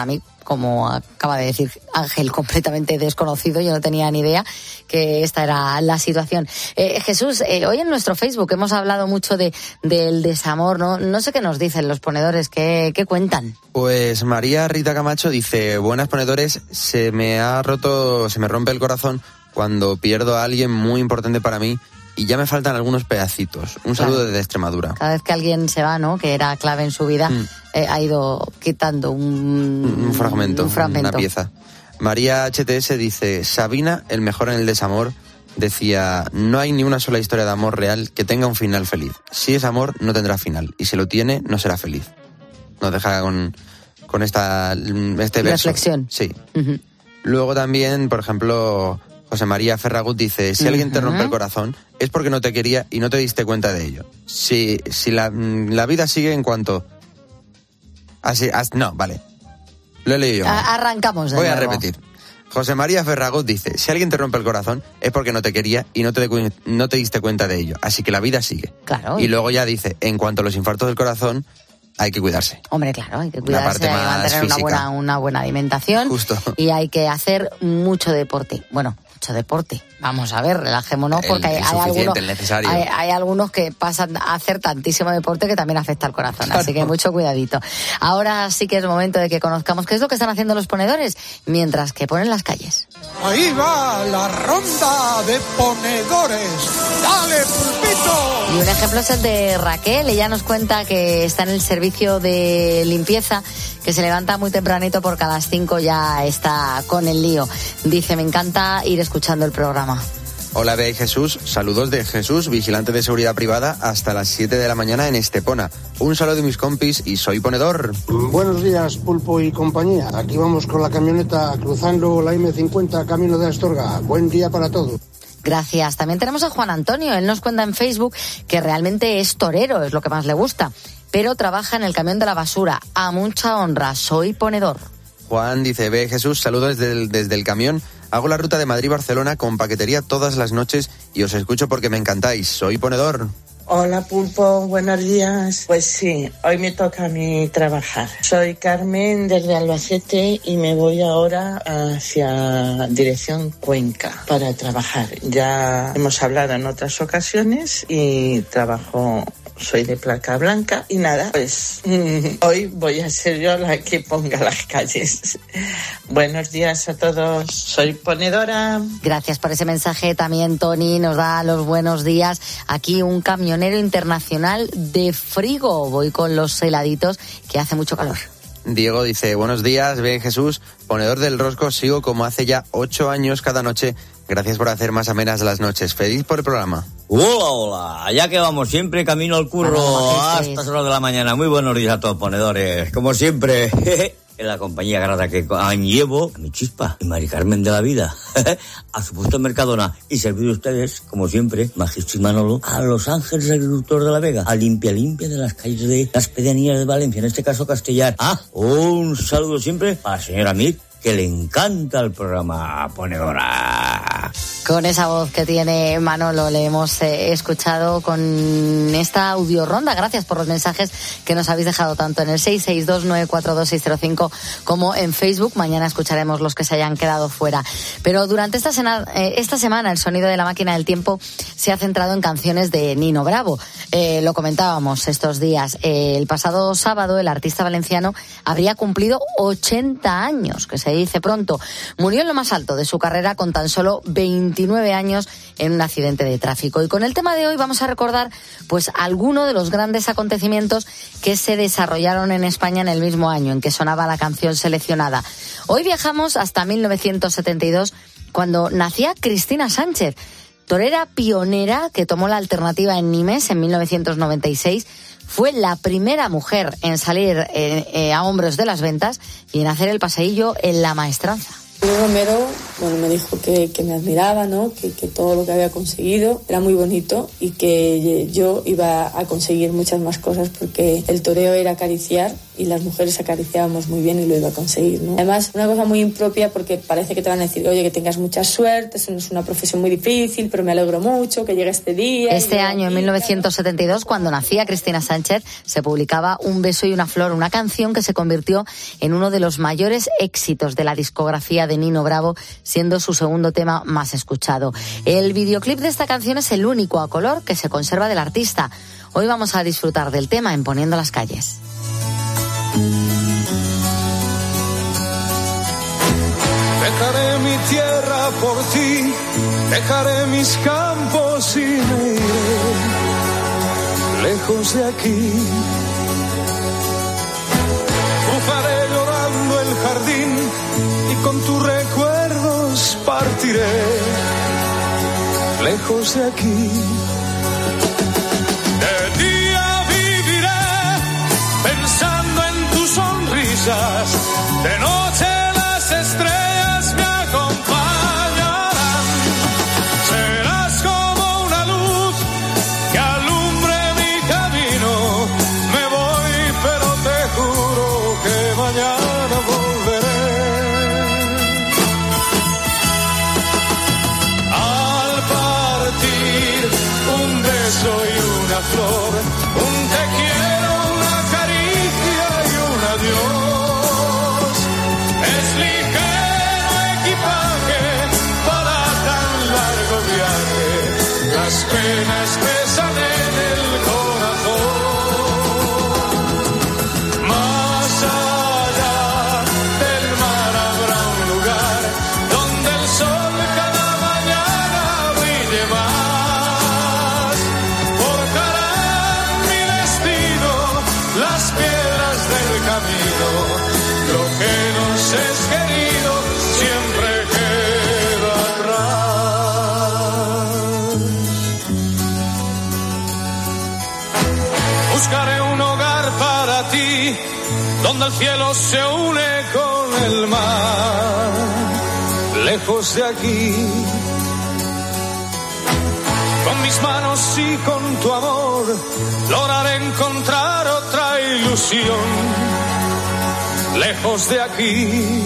como acaba de decir Ángel, completamente desconocido. Yo no tenía ni idea que esta era la situación. Eh, Jesús, eh, hoy en nuestro Facebook hemos hablado mucho de del desamor, ¿no? No sé qué nos dicen los ponedores, ¿qué, qué cuentan? Pues María Rita Camacho dice, buenas ponedores, se me ha roto, se me rompe el corazón cuando pierdo a alguien muy importante para mí y ya me faltan algunos pedacitos. Un saludo claro. desde Extremadura. Cada vez que alguien se va, ¿no?, que era clave en su vida, mm. eh, ha ido quitando un, un fragmento, un fragmento, una pieza. María H T S dice, Sabina, el mejor en el desamor, decía, no hay ni una sola historia de amor real que tenga un final feliz. Si es amor, no tendrá final. Y si lo tiene, no será feliz. Nos deja con, con esta este verso. Reflexión. Sí. Uh-huh. Luego también, por ejemplo, José María Ferragut dice, si alguien uh-huh. te rompe el corazón, es porque no te quería y no te diste cuenta de ello. Si, si la, la vida sigue en cuanto... Así, as, no, vale. Lo he leído yo. Arrancamos de Voy nuevo. a repetir. José María Ferragut dice, si alguien te rompe el corazón es porque no te quería y no te, no te diste cuenta de ello. Así que la vida sigue. Claro. Y luego ya dice, en cuanto a los infartos del corazón, hay que cuidarse. Hombre, claro, hay que cuidarse, hay que mantener una buena, una buena alimentación. Justo. Y hay que hacer mucho deporte. Bueno, mucho deporte. Vamos a ver, relajémonos porque el, hay, el hay, algunos, el necesario. hay, hay algunos que pasan a hacer tantísimo deporte que también afecta al corazón. Claro. Así que mucho cuidadito. Ahora sí que es momento de que conozcamos qué es lo que están haciendo los ponedores mientras que ponen las calles. Ahí va la ronda de ponedores. ¡Dale, pulpito! Y un ejemplo es el de Raquel. Ella nos cuenta que está en el servicio de limpieza, que se levanta muy tempranito porque a las cinco ya está con el lío. Dice, me encanta ir escuchando el programa. Hola, Bea y Jesús. Saludos de Jesús, vigilante de seguridad privada, hasta las siete de la mañana en Estepona. Un saludo de mis compis y soy ponedor. Buenos días, Pulpo y compañía. Aquí vamos con la camioneta cruzando la eme cincuenta camino de Astorga. Buen día para todos. Gracias. También tenemos a Juan Antonio. Él nos cuenta en Facebook que realmente es torero, es lo que más le gusta, pero trabaja en el camión de la basura. A mucha honra, soy ponedor. Juan dice, ve Jesús, saludos desde el, desde el camión. Hago la ruta de Madrid-Barcelona con paquetería todas las noches y os escucho porque me encantáis. Soy ponedor. Hola, Pulpo, buenos días. Pues sí, hoy me toca a mí trabajar. Soy Carmen desde Albacete y me voy ahora hacia dirección Cuenca para trabajar. Ya hemos hablado en otras ocasiones y trabajo... Soy de placa blanca y nada, pues mmm, hoy voy a ser yo la que ponga las calles. Buenos días a todos, soy ponedora. Gracias por ese mensaje. También Tony nos da los buenos días. Aquí un camionero internacional de Frigo. Voy con los heladitos que hace mucho calor. Diego dice, buenos días, bien Jesús, ponedor del rosco, sigo como hace ya ocho años cada noche. Gracias por hacer más amenas las noches. Feliz por el programa. Hola, hola. Allá que vamos siempre, camino al curro hola, hasta estas horas de la mañana. Muy buenos días a todos, ponedores. Como siempre, en la compañía grata que llevo a mi chispa y Mari Carmen de la vida, a su puesto en Mercadona y servir a ustedes, como siempre, Magistro y Manolo, a Los Ángeles Agricultor de la Vega, a limpia limpia de las calles de las pedanías de Valencia, en este caso Castellar. Ah, un saludo siempre a la señora Mir, que le encanta el programa Ponedora. Con esa voz que tiene Manolo le hemos eh, escuchado con esta audio ronda. Gracias por los mensajes que nos habéis dejado tanto en el seis seis dos nueve cuatro dos seis cero cinco como en Facebook. Mañana escucharemos los que se hayan quedado fuera. Pero durante esta, sena, eh, esta semana el sonido de la máquina del tiempo se ha centrado en canciones de Nino Bravo. Eh, lo comentábamos estos días. Eh, el pasado sábado el artista valenciano habría cumplido ochenta años, que se dice pronto. Murió en lo más alto de su carrera con tan solo veintinueve años en un accidente de tráfico. Y con el tema de hoy vamos a recordar pues alguno de los grandes acontecimientos que se desarrollaron en España en el mismo año en que sonaba la canción seleccionada. Hoy viajamos hasta mil novecientos setenta y dos, cuando nacía Cristina Sánchez, torera pionera que tomó la alternativa en Nimes en mil novecientos noventa y seis. Fue la primera mujer en salir eh, eh, a hombros de las ventas y en hacer el paseillo en La Maestranza. Romero bueno, me dijo que, que me admiraba, ¿no? Que, que todo lo que había conseguido era muy bonito y que yo iba a conseguir muchas más cosas porque el toreo era acariciar y las mujeres acariciábamos muy bien y lo iba a conseguir, ¿no? Además, una cosa muy impropia porque parece que te van a decir, oye, que tengas mucha suerte, eso no es una profesión muy difícil, pero me alegro mucho que llegue este día. Este año, en mil novecientos setenta y dos, cuando nacía Cristina Sánchez, se publicaba Un beso y una flor, una canción que se convirtió en uno de los mayores éxitos de la discografía de Nino Bravo, siendo su segundo tema más escuchado. El videoclip de esta canción es el único a color que se conserva del artista. Hoy vamos a disfrutar del tema en Poniendo las calles. Dejaré mi tierra por ti, dejaré mis campos y me iré lejos de aquí. Bufaré llorando el jardín y con tus recuerdos partiré lejos de aquí. De día viviré pensando en tus sonrisas, de noche las estrellas me acompañarán. Serás como una luz que alumbre mi camino. Me voy, pero te juro que mañana volveré. Al partir, un beso y una flor, un te quiero, una caricia y un adiós. Es ligero equipaje para tan largo viaje, las penas pesan en el corazón. Más allá del mar habrá un lugar donde el sol cada mañana brille más. Forjarán mi destino las piedras del camino. Lo que nos es querido siempre queda atrás. Buscaré un hogar para ti, donde el cielo se une con el mar, lejos de aquí. Con mis manos y con tu amor, lograré encontrar otra ilusión, lejos de aquí.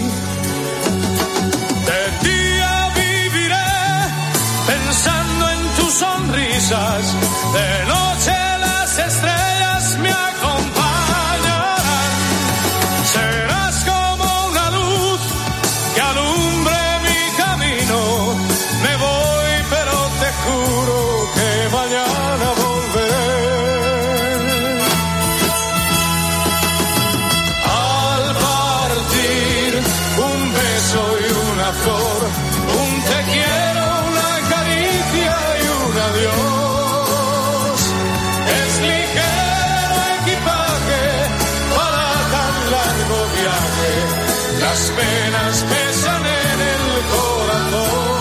De día viviré pensando en tus sonrisas, de noche las estrellas me acompañarán. Serás como una luz que alumbre mi camino. Me voy, pero te juro que mañana volveré. Al partir, un beso y una flor, un te quiero, una caricia y un adiós. Es ligero equipaje para tan largo viaje, las penas pesan en el corazón.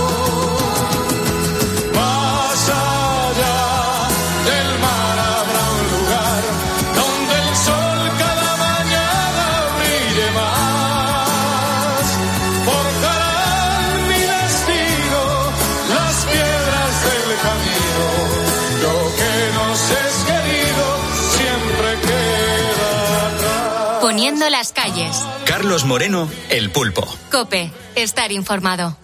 Más allá del mar habrá un lugar donde el sol cada mañana brille más. Forjarán mi destino las piedras del camino. Lo que nos es querido siempre queda atrás. Poniendo las calles. Carlos Moreno, El Pulpo. COPE. Estar informado.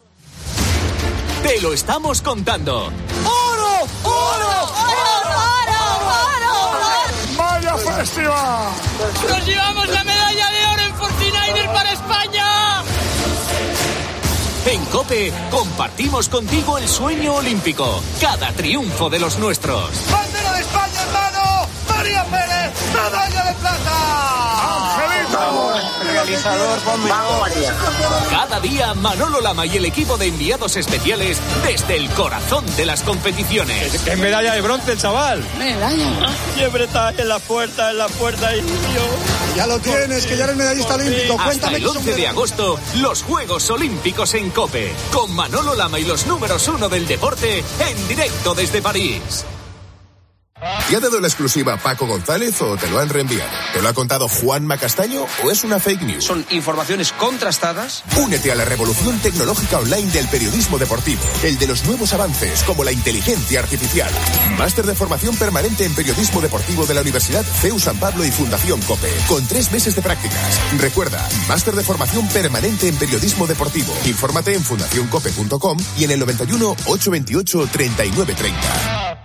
Te lo estamos contando. ¡Oro! ¡Oro! ¡Oro! ¡Oro! ¡Vaya festival! ¡Nos llevamos la medalla de oro en cuarenta y nueve para España! En COPE compartimos contigo el sueño olímpico. Cada triunfo de los nuestros. ¡Bandera de España en mano! ¡María Pérez! ¡Medalla de plata! ¡Angelito! Realizador, ponme Vamos, María. Cada día Manolo Lama y el equipo de enviados especiales desde el corazón de las competiciones. ¡Qué medalla de bronce el chaval! ¡Medalla! Siempre está en la puerta, en la puerta y yo... Ya lo tienes, que ya eres medallista olímpico. Hasta Cuéntame el once de agosto, los Juegos Olímpicos en COPE. Con Manolo Lama y los números uno del deporte en directo desde París. ¿Te ha dado la exclusiva Paco González o te lo han reenviado? ¿Te lo ha contado Juanma Castaño o es una fake news? Son informaciones contrastadas. Únete a la revolución tecnológica online del periodismo deportivo, el de los nuevos avances como la inteligencia artificial. Máster de formación permanente en periodismo deportivo de la Universidad C E U San Pablo y Fundación COPE, con tres meses de prácticas. Recuerda, máster de formación permanente en periodismo deportivo. Infórmate en fundación cope punto com y en el noventa y uno, ochocientos veintiocho, treinta y nueve treinta.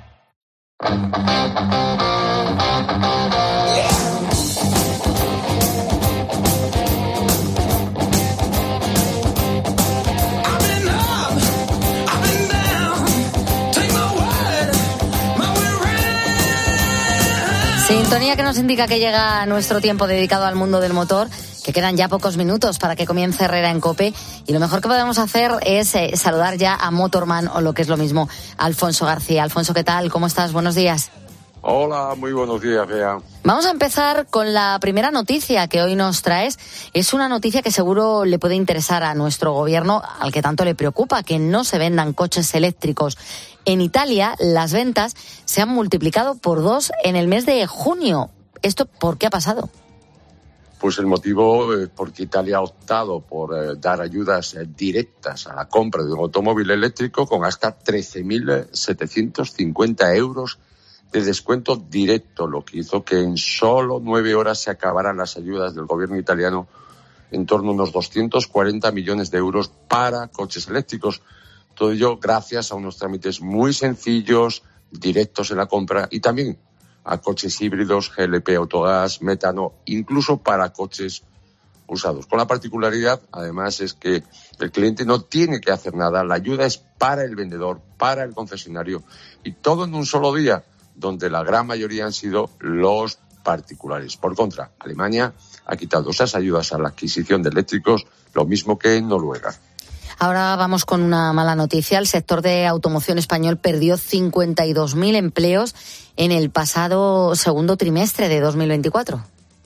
Sintonía que nos indica que llega nuestro tiempo dedicado al mundo del motor, que quedan ya pocos minutos para que comience Herrera en COPE, y lo mejor que podemos hacer es eh, saludar ya a Motorman, o lo que es lo mismo, Alfonso García. Alfonso, ¿qué tal? ¿Cómo estás? Buenos días. Hola, muy buenos días, Bea. Vamos a empezar con la primera noticia que hoy nos traes. Es una noticia que seguro le puede interesar a nuestro gobierno, al que tanto le preocupa que no se vendan coches eléctricos. En Italia, las ventas se han multiplicado por dos en el mes de junio. ¿Esto por qué ha pasado? Pues el motivo es porque Italia ha optado por eh, dar ayudas eh, directas a la compra de un automóvil eléctrico con hasta trece mil setecientos cincuenta euros de descuento directo, lo que hizo que en solo nueve horas se acabaran las ayudas del gobierno italiano en torno a unos doscientos cuarenta millones de euros para coches eléctricos. Todo ello gracias a unos trámites muy sencillos, directos en la compra, y también a coches híbridos, G L P, autogás, metano, incluso para coches usados. Con la particularidad, además, es que el cliente no tiene que hacer nada, la ayuda es para el vendedor, para el concesionario, y todo en un solo día, donde la gran mayoría han sido los particulares. Por contra, Alemania ha quitado esas ayudas a la adquisición de eléctricos, lo mismo que en Noruega. Ahora vamos con una mala noticia. El sector de automoción español perdió cincuenta y dos mil empleos en el pasado segundo trimestre de dos mil veinticuatro.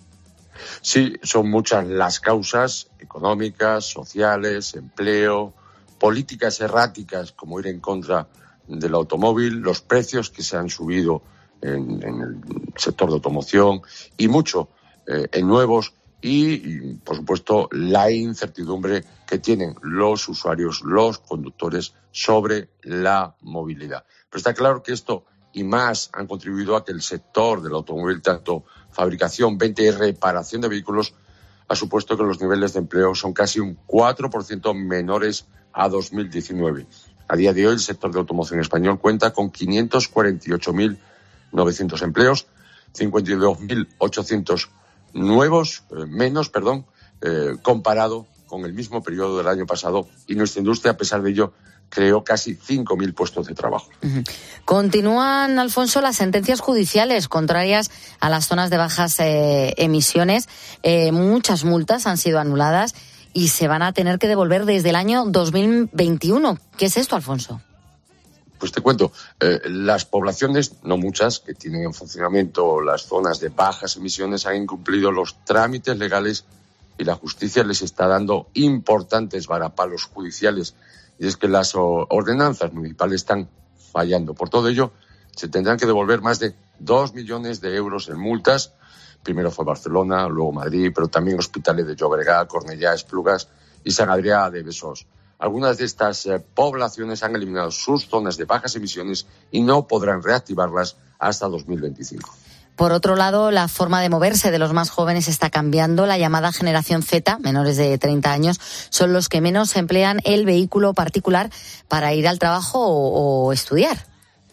Sí, son muchas las causas económicas, sociales, empleo, políticas erráticas como ir en contra del automóvil, los precios que se han subido en, en el sector de automoción y mucho eh, en nuevos y, y, por supuesto, la incertidumbre que tienen los usuarios, los conductores sobre la movilidad. Pero está claro que esto y más han contribuido a que el sector del automóvil, tanto fabricación, venta y reparación de vehículos, ha supuesto que los niveles de empleo son casi un cuatro por ciento menores a dos mil diecinueve. A día de hoy, el sector de automoción español cuenta con quinientos cuarenta y ocho mil novecientos empleos, cincuenta y dos mil ochocientos nuevos, eh, menos, perdón, eh, comparado con el mismo periodo del año pasado, y nuestra industria, a pesar de ello, creó casi cinco mil puestos de trabajo. Uh-huh. Continúan, Alfonso, las sentencias judiciales contrarias a las zonas de bajas eh, emisiones. Eh, muchas multas han sido anuladas y se van a tener que devolver desde el año dos mil veintiuno. ¿Qué es esto, Alfonso? Pues te cuento, eh, las poblaciones, no muchas, que tienen en funcionamiento las zonas de bajas emisiones han incumplido los trámites legales y la justicia les está dando importantes varapalos judiciales. Y es que las ordenanzas municipales están fallando. Por todo ello, se tendrán que devolver más de dos millones de euros en multas. Primero fue Barcelona, luego Madrid, pero también Hospitalet de Llobregat, Cornellá, Esplugas y Sant Adrià de Besòs. Algunas de estas eh, poblaciones han eliminado sus zonas de bajas emisiones y no podrán reactivarlas hasta dos mil veinticinco. Por otro lado, la forma de moverse de los más jóvenes está cambiando. La llamada generación Z, menores de treinta años, son los que menos emplean el vehículo particular para ir al trabajo o, o estudiar.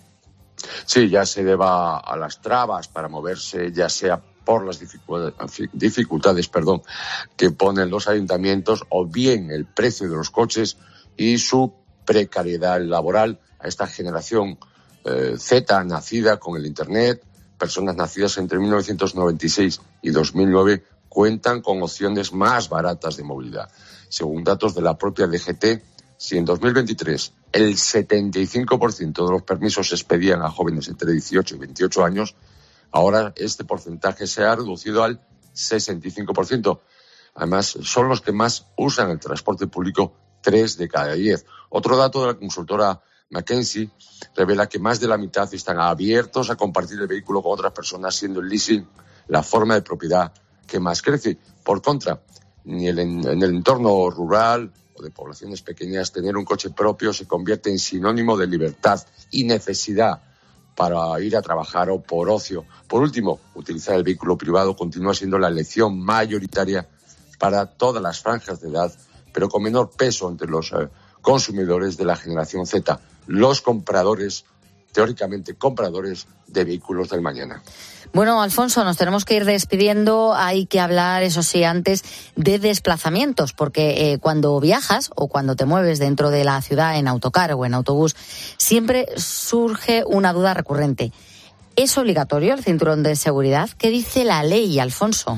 Sí, ya se deba a las trabas para moverse, ya sea por las dificultades, dificultades perdón, que ponen los ayuntamientos o bien el precio de los coches y su precariedad laboral a esta generación eh, Z nacida con el Internet. Personas nacidas entre mil novecientos noventa y seis y dos mil nueve cuentan con opciones más baratas de movilidad. Según datos de la propia D G T, si en dos mil veintitrés el setenta y cinco por ciento de los permisos se expedían a jóvenes entre dieciocho y veintiocho años, ahora este porcentaje se ha reducido al sesenta y cinco por ciento. Además, son los que más usan el transporte público, tres de cada diez. Otro dato de la consultora McKinsey revela que más de la mitad están abiertos a compartir el vehículo con otras personas, siendo el leasing la forma de propiedad que más crece. Por contra, ni el, en, en el entorno rural o de poblaciones pequeñas, tener un coche propio se convierte en sinónimo de libertad y necesidad para ir a trabajar o por ocio. Por último, utilizar el vehículo privado continúa siendo la elección mayoritaria para todas las franjas de edad, pero con menor peso entre los eh, consumidores de la generación Z, los compradores, teóricamente compradores de vehículos del mañana. Bueno, Alfonso, nos tenemos que ir despidiendo. Hay que hablar, eso sí, antes de desplazamientos, porque eh, cuando viajas o cuando te mueves dentro de la ciudad en autocar o en autobús, siempre surge una duda recurrente. ¿Es obligatorio el cinturón de seguridad? ¿Qué dice la ley, Alfonso?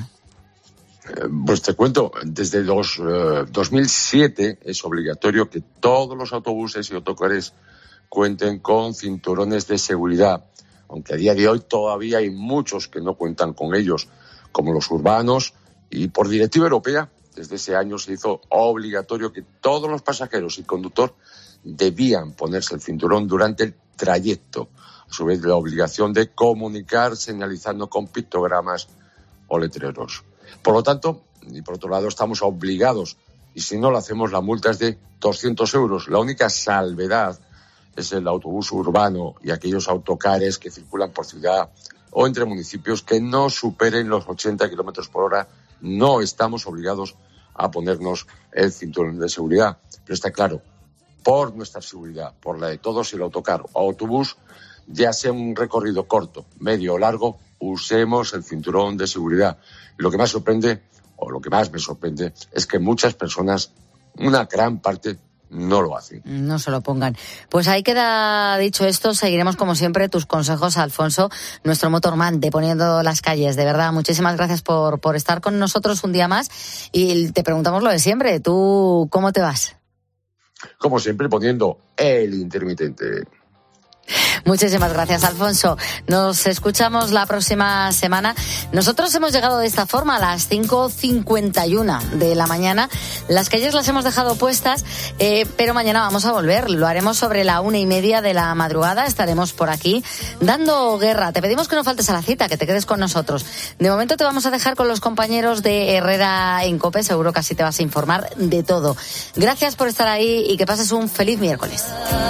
Eh, pues te cuento, desde los, eh, dos mil siete es obligatorio que todos los autobuses y autocares cuenten con cinturones de seguridad, aunque a día de hoy todavía hay muchos que no cuentan con ellos, como los urbanos, y por directiva europea, desde ese año se hizo obligatorio que todos los pasajeros y conductor debían ponerse el cinturón durante el trayecto, a su vez la obligación de comunicar señalizando con pictogramas o letreros. Por lo tanto, y por otro lado, estamos obligados, y si no lo hacemos, la multa es de doscientos euros. La única salvedad es el autobús urbano y aquellos autocares que circulan por ciudad o entre municipios que no superen los ochenta kilómetros por hora. No estamos obligados a ponernos el cinturón de seguridad. Pero está claro, por nuestra seguridad, por la de todos, el autocar o autobús, ya sea un recorrido corto, medio o largo, usemos el cinturón de seguridad. Y lo que más sorprende, o lo que más me sorprende, es que muchas personas, una gran parte, no lo hacen. No se lo pongan. Pues ahí queda dicho esto. Seguiremos, como siempre, tus consejos, Alfonso, nuestro motorman de Poniendo las Calles. De verdad, muchísimas gracias por, por estar con nosotros un día más. Y te preguntamos lo de siempre. ¿Tú cómo te vas? Como siempre, poniendo el intermitente. Muchísimas gracias, Alfonso. Nos escuchamos la próxima semana. Nosotros hemos llegado de esta forma a las cinco cincuenta y una de la mañana. Las calles las hemos dejado puestas, eh, pero mañana vamos a volver. Lo haremos sobre la una y media de la madrugada. Estaremos por aquí dando guerra. Te pedimos que no faltes a la cita, que te quedes con nosotros. De momento te vamos a dejar con los compañeros de Herrera en COPE. Seguro que así te vas a informar de todo. Gracias por estar ahí y que pases un feliz miércoles.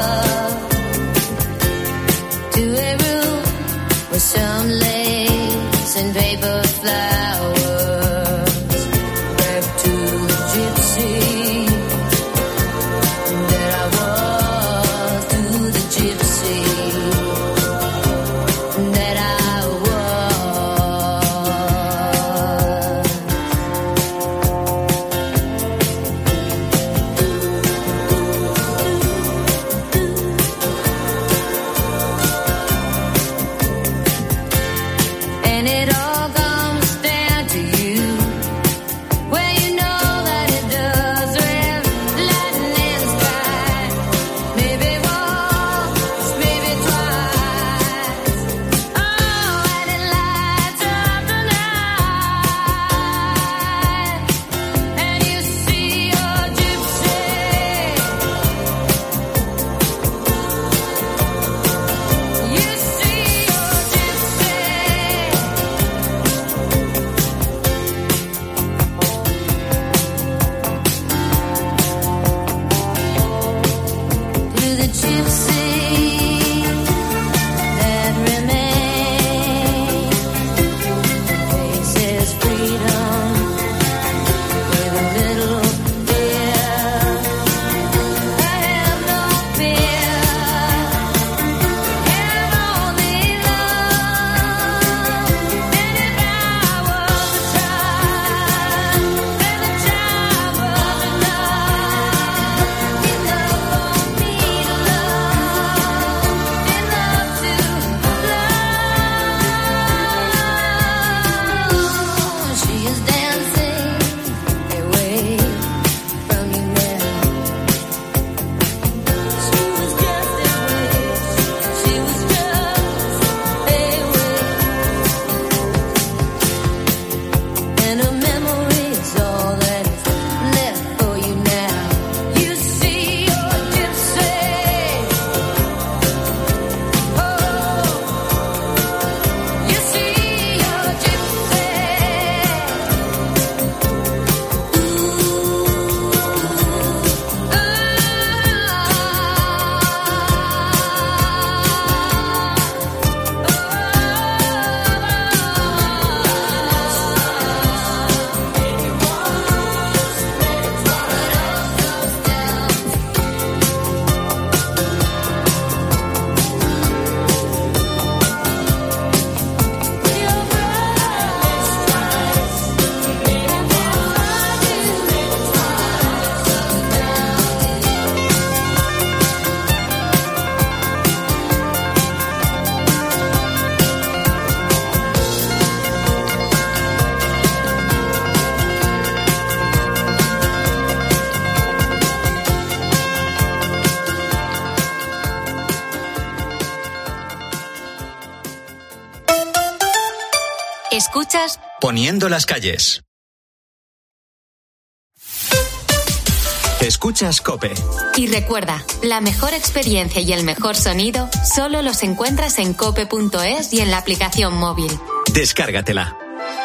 To a room with some lace and paper flowers, back to the gypsy that I was, to the gypsy that I And it all comes down Escuchas Poniendo las calles. Escuchas COPE. y recuerda, la mejor experiencia y el mejor sonido solo los encuentras en cope punto es y en la aplicación móvil. Descárgatela.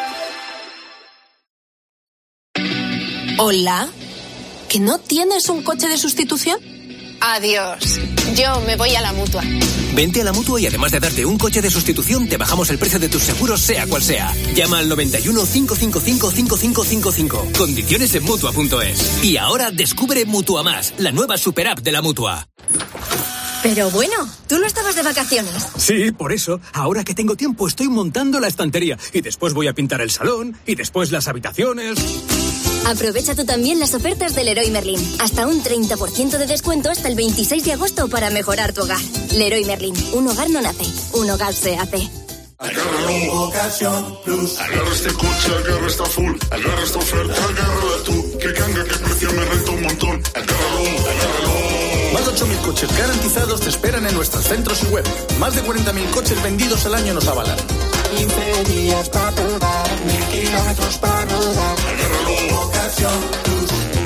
Hola, ¿que no tienes un coche de sustitución? Adiós, yo me voy a la Mutua. Vente a la Mutua y además de darte un coche de sustitución, te bajamos el precio de tus seguros, sea cual sea. Llama al noventa y uno, cinco cinco cinco, cinco cinco cinco cinco. Condiciones en Mutua punto es. Y ahora descubre Mutua Más, la nueva super app de la Mutua. Pero bueno, tú no estabas de vacaciones. Sí, por eso, ahora que tengo tiempo estoy montando la estantería. Y después voy a pintar el salón, y después las habitaciones. Aprovecha tú también las ofertas del Leroy Merlin. Hasta un treinta por ciento de descuento hasta el veintiséis de agosto para mejorar tu hogar. Leroy Merlin, un hogar no nace, un hogar se hace. Agárralo, Ocasión Plus. Agarra este coche, agarra esta full. Agarra esta oferta, agárrala tú. Que canga, que precio me renta un montón. Agárralo, agárralo. Más de ocho mil coches garantizados te esperan en nuestros centros y web. Más de cuarenta mil coches vendidos al año nos avalan. quince días para probar, mil kilómetros para rodar. Agárralo, Ocasión Plus.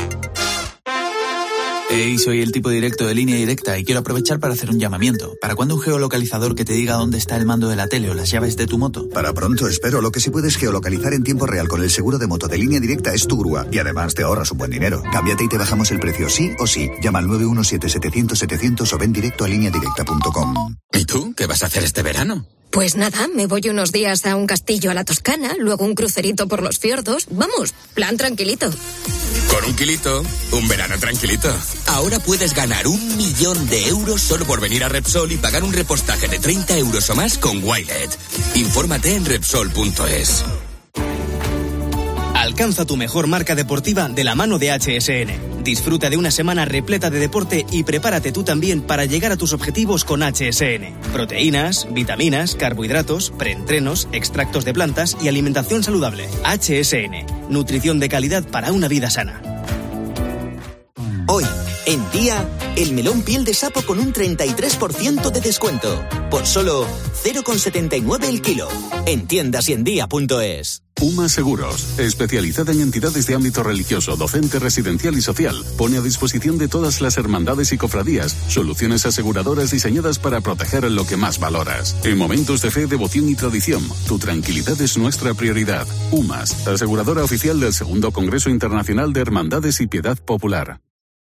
Hey, soy el tipo directo de Línea Directa y quiero aprovechar para hacer un llamamiento. ¿Para cuándo un geolocalizador que te diga dónde está el mando de la tele o las llaves de tu moto? Para pronto, espero. Lo que sí puedes geolocalizar en tiempo real con el seguro de moto de Línea Directa es tu grúa. Y además te ahorras un buen dinero. Cámbiate y te bajamos el precio sí o sí. Llama al nueve uno siete, setecientos, setecientos o ven directo a línea directa punto com. ¿Y tú? ¿Qué vas a hacer este verano? Pues nada, me voy unos días a un castillo a la Toscana, luego un crucerito por los fiordos. Vamos, plan tranquilito. Con un kilito, un verano tranquilito. Ahora puedes ganar un millón de euros solo por venir a Repsol y pagar un repostaje de treinta euros o más con Wilet. Infórmate en Repsol punto es. Alcanza tu mejor marca deportiva de la mano de H S N. Disfruta de una semana repleta de deporte y prepárate tú también para llegar a tus objetivos con H S N. Proteínas, vitaminas, carbohidratos, preentrenos, extractos de plantas y alimentación saludable. H S N. Nutrición de calidad para una vida sana. Hoy, en Día, el melón piel de sapo con un treinta y tres por ciento de descuento. Por solo cero coma setenta y nueve el kilo. En tiendas y en día punto es. UMA Seguros, especializada en entidades de ámbito religioso, docente, residencial y social, pone a disposición de todas las hermandades y cofradías soluciones aseguradoras diseñadas para proteger lo que más valoras. En momentos de fe, devoción y tradición, tu tranquilidad es nuestra prioridad. UMAS, aseguradora oficial del segundo Congreso Internacional de Hermandades y Piedad Popular.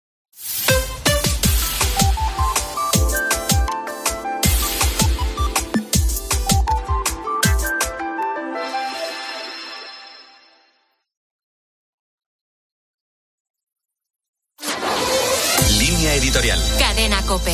Editorial. Cadena COPE.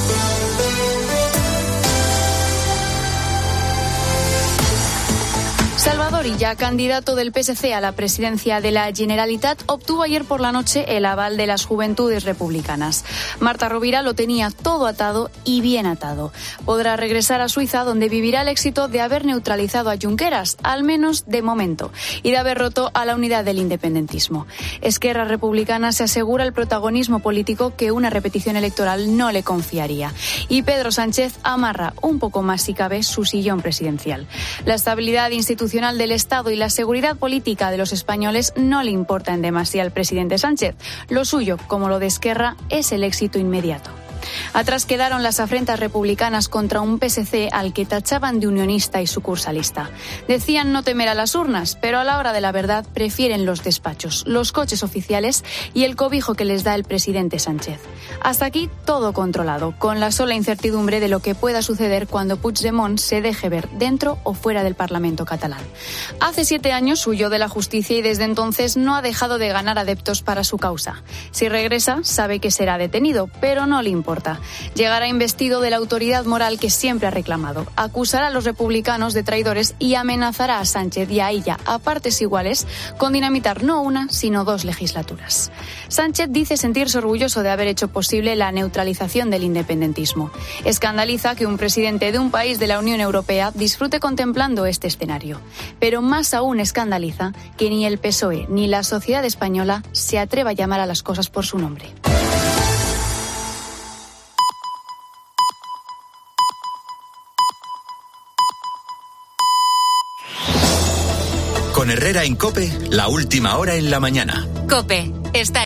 Salvador Illa, candidato del P S C a la presidencia de la Generalitat, obtuvo ayer por la noche el aval de las Juventudes Republicanas. Marta Rovira lo tenía todo atado y bien atado. Podrá regresar a Suiza, donde vivirá el éxito de haber neutralizado a Junqueras, al menos de momento, y de haber roto a la unidad del independentismo. Esquerra Republicana se asegura el protagonismo político que una repetición electoral no le confiaría. Y Pedro Sánchez amarra un poco más, si cabe, su sillón presidencial. La estabilidad institucional del Estado y la seguridad política de los españoles no le importa en demasía al presidente Sánchez. Lo suyo, como lo de Esquerra, es el éxito inmediato. Atrás quedaron las afrentas republicanas contra un P S C al que tachaban de unionista y sucursalista. Decían no temer a las urnas, pero a la hora de la verdad prefieren los despachos, los coches oficiales y el cobijo que les da el presidente Sánchez. Hasta aquí todo controlado, con la sola incertidumbre de lo que pueda suceder cuando Puigdemont se deje ver dentro o fuera del Parlamento catalán. Hace siete años huyó de la justicia y desde entonces no ha dejado de ganar adeptos para su causa. Si regresa, sabe que será detenido, pero no le importa. Llegará investido de la autoridad moral que siempre ha reclamado. Acusará a los republicanos de traidores y amenazará a Sánchez y a ella, a partes iguales, con dinamitar no una, sino dos legislaturas. Sánchez dice sentirse orgulloso de haber hecho posible la neutralización del independentismo. Escandaliza que un presidente de un país de la Unión Europea disfrute contemplando este escenario. Pero más aún escandaliza que ni el P S O E ni la sociedad española se atreva a llamar a las cosas por su nombre. Con Herrera en COPE, la última hora en la mañana. COPE. Está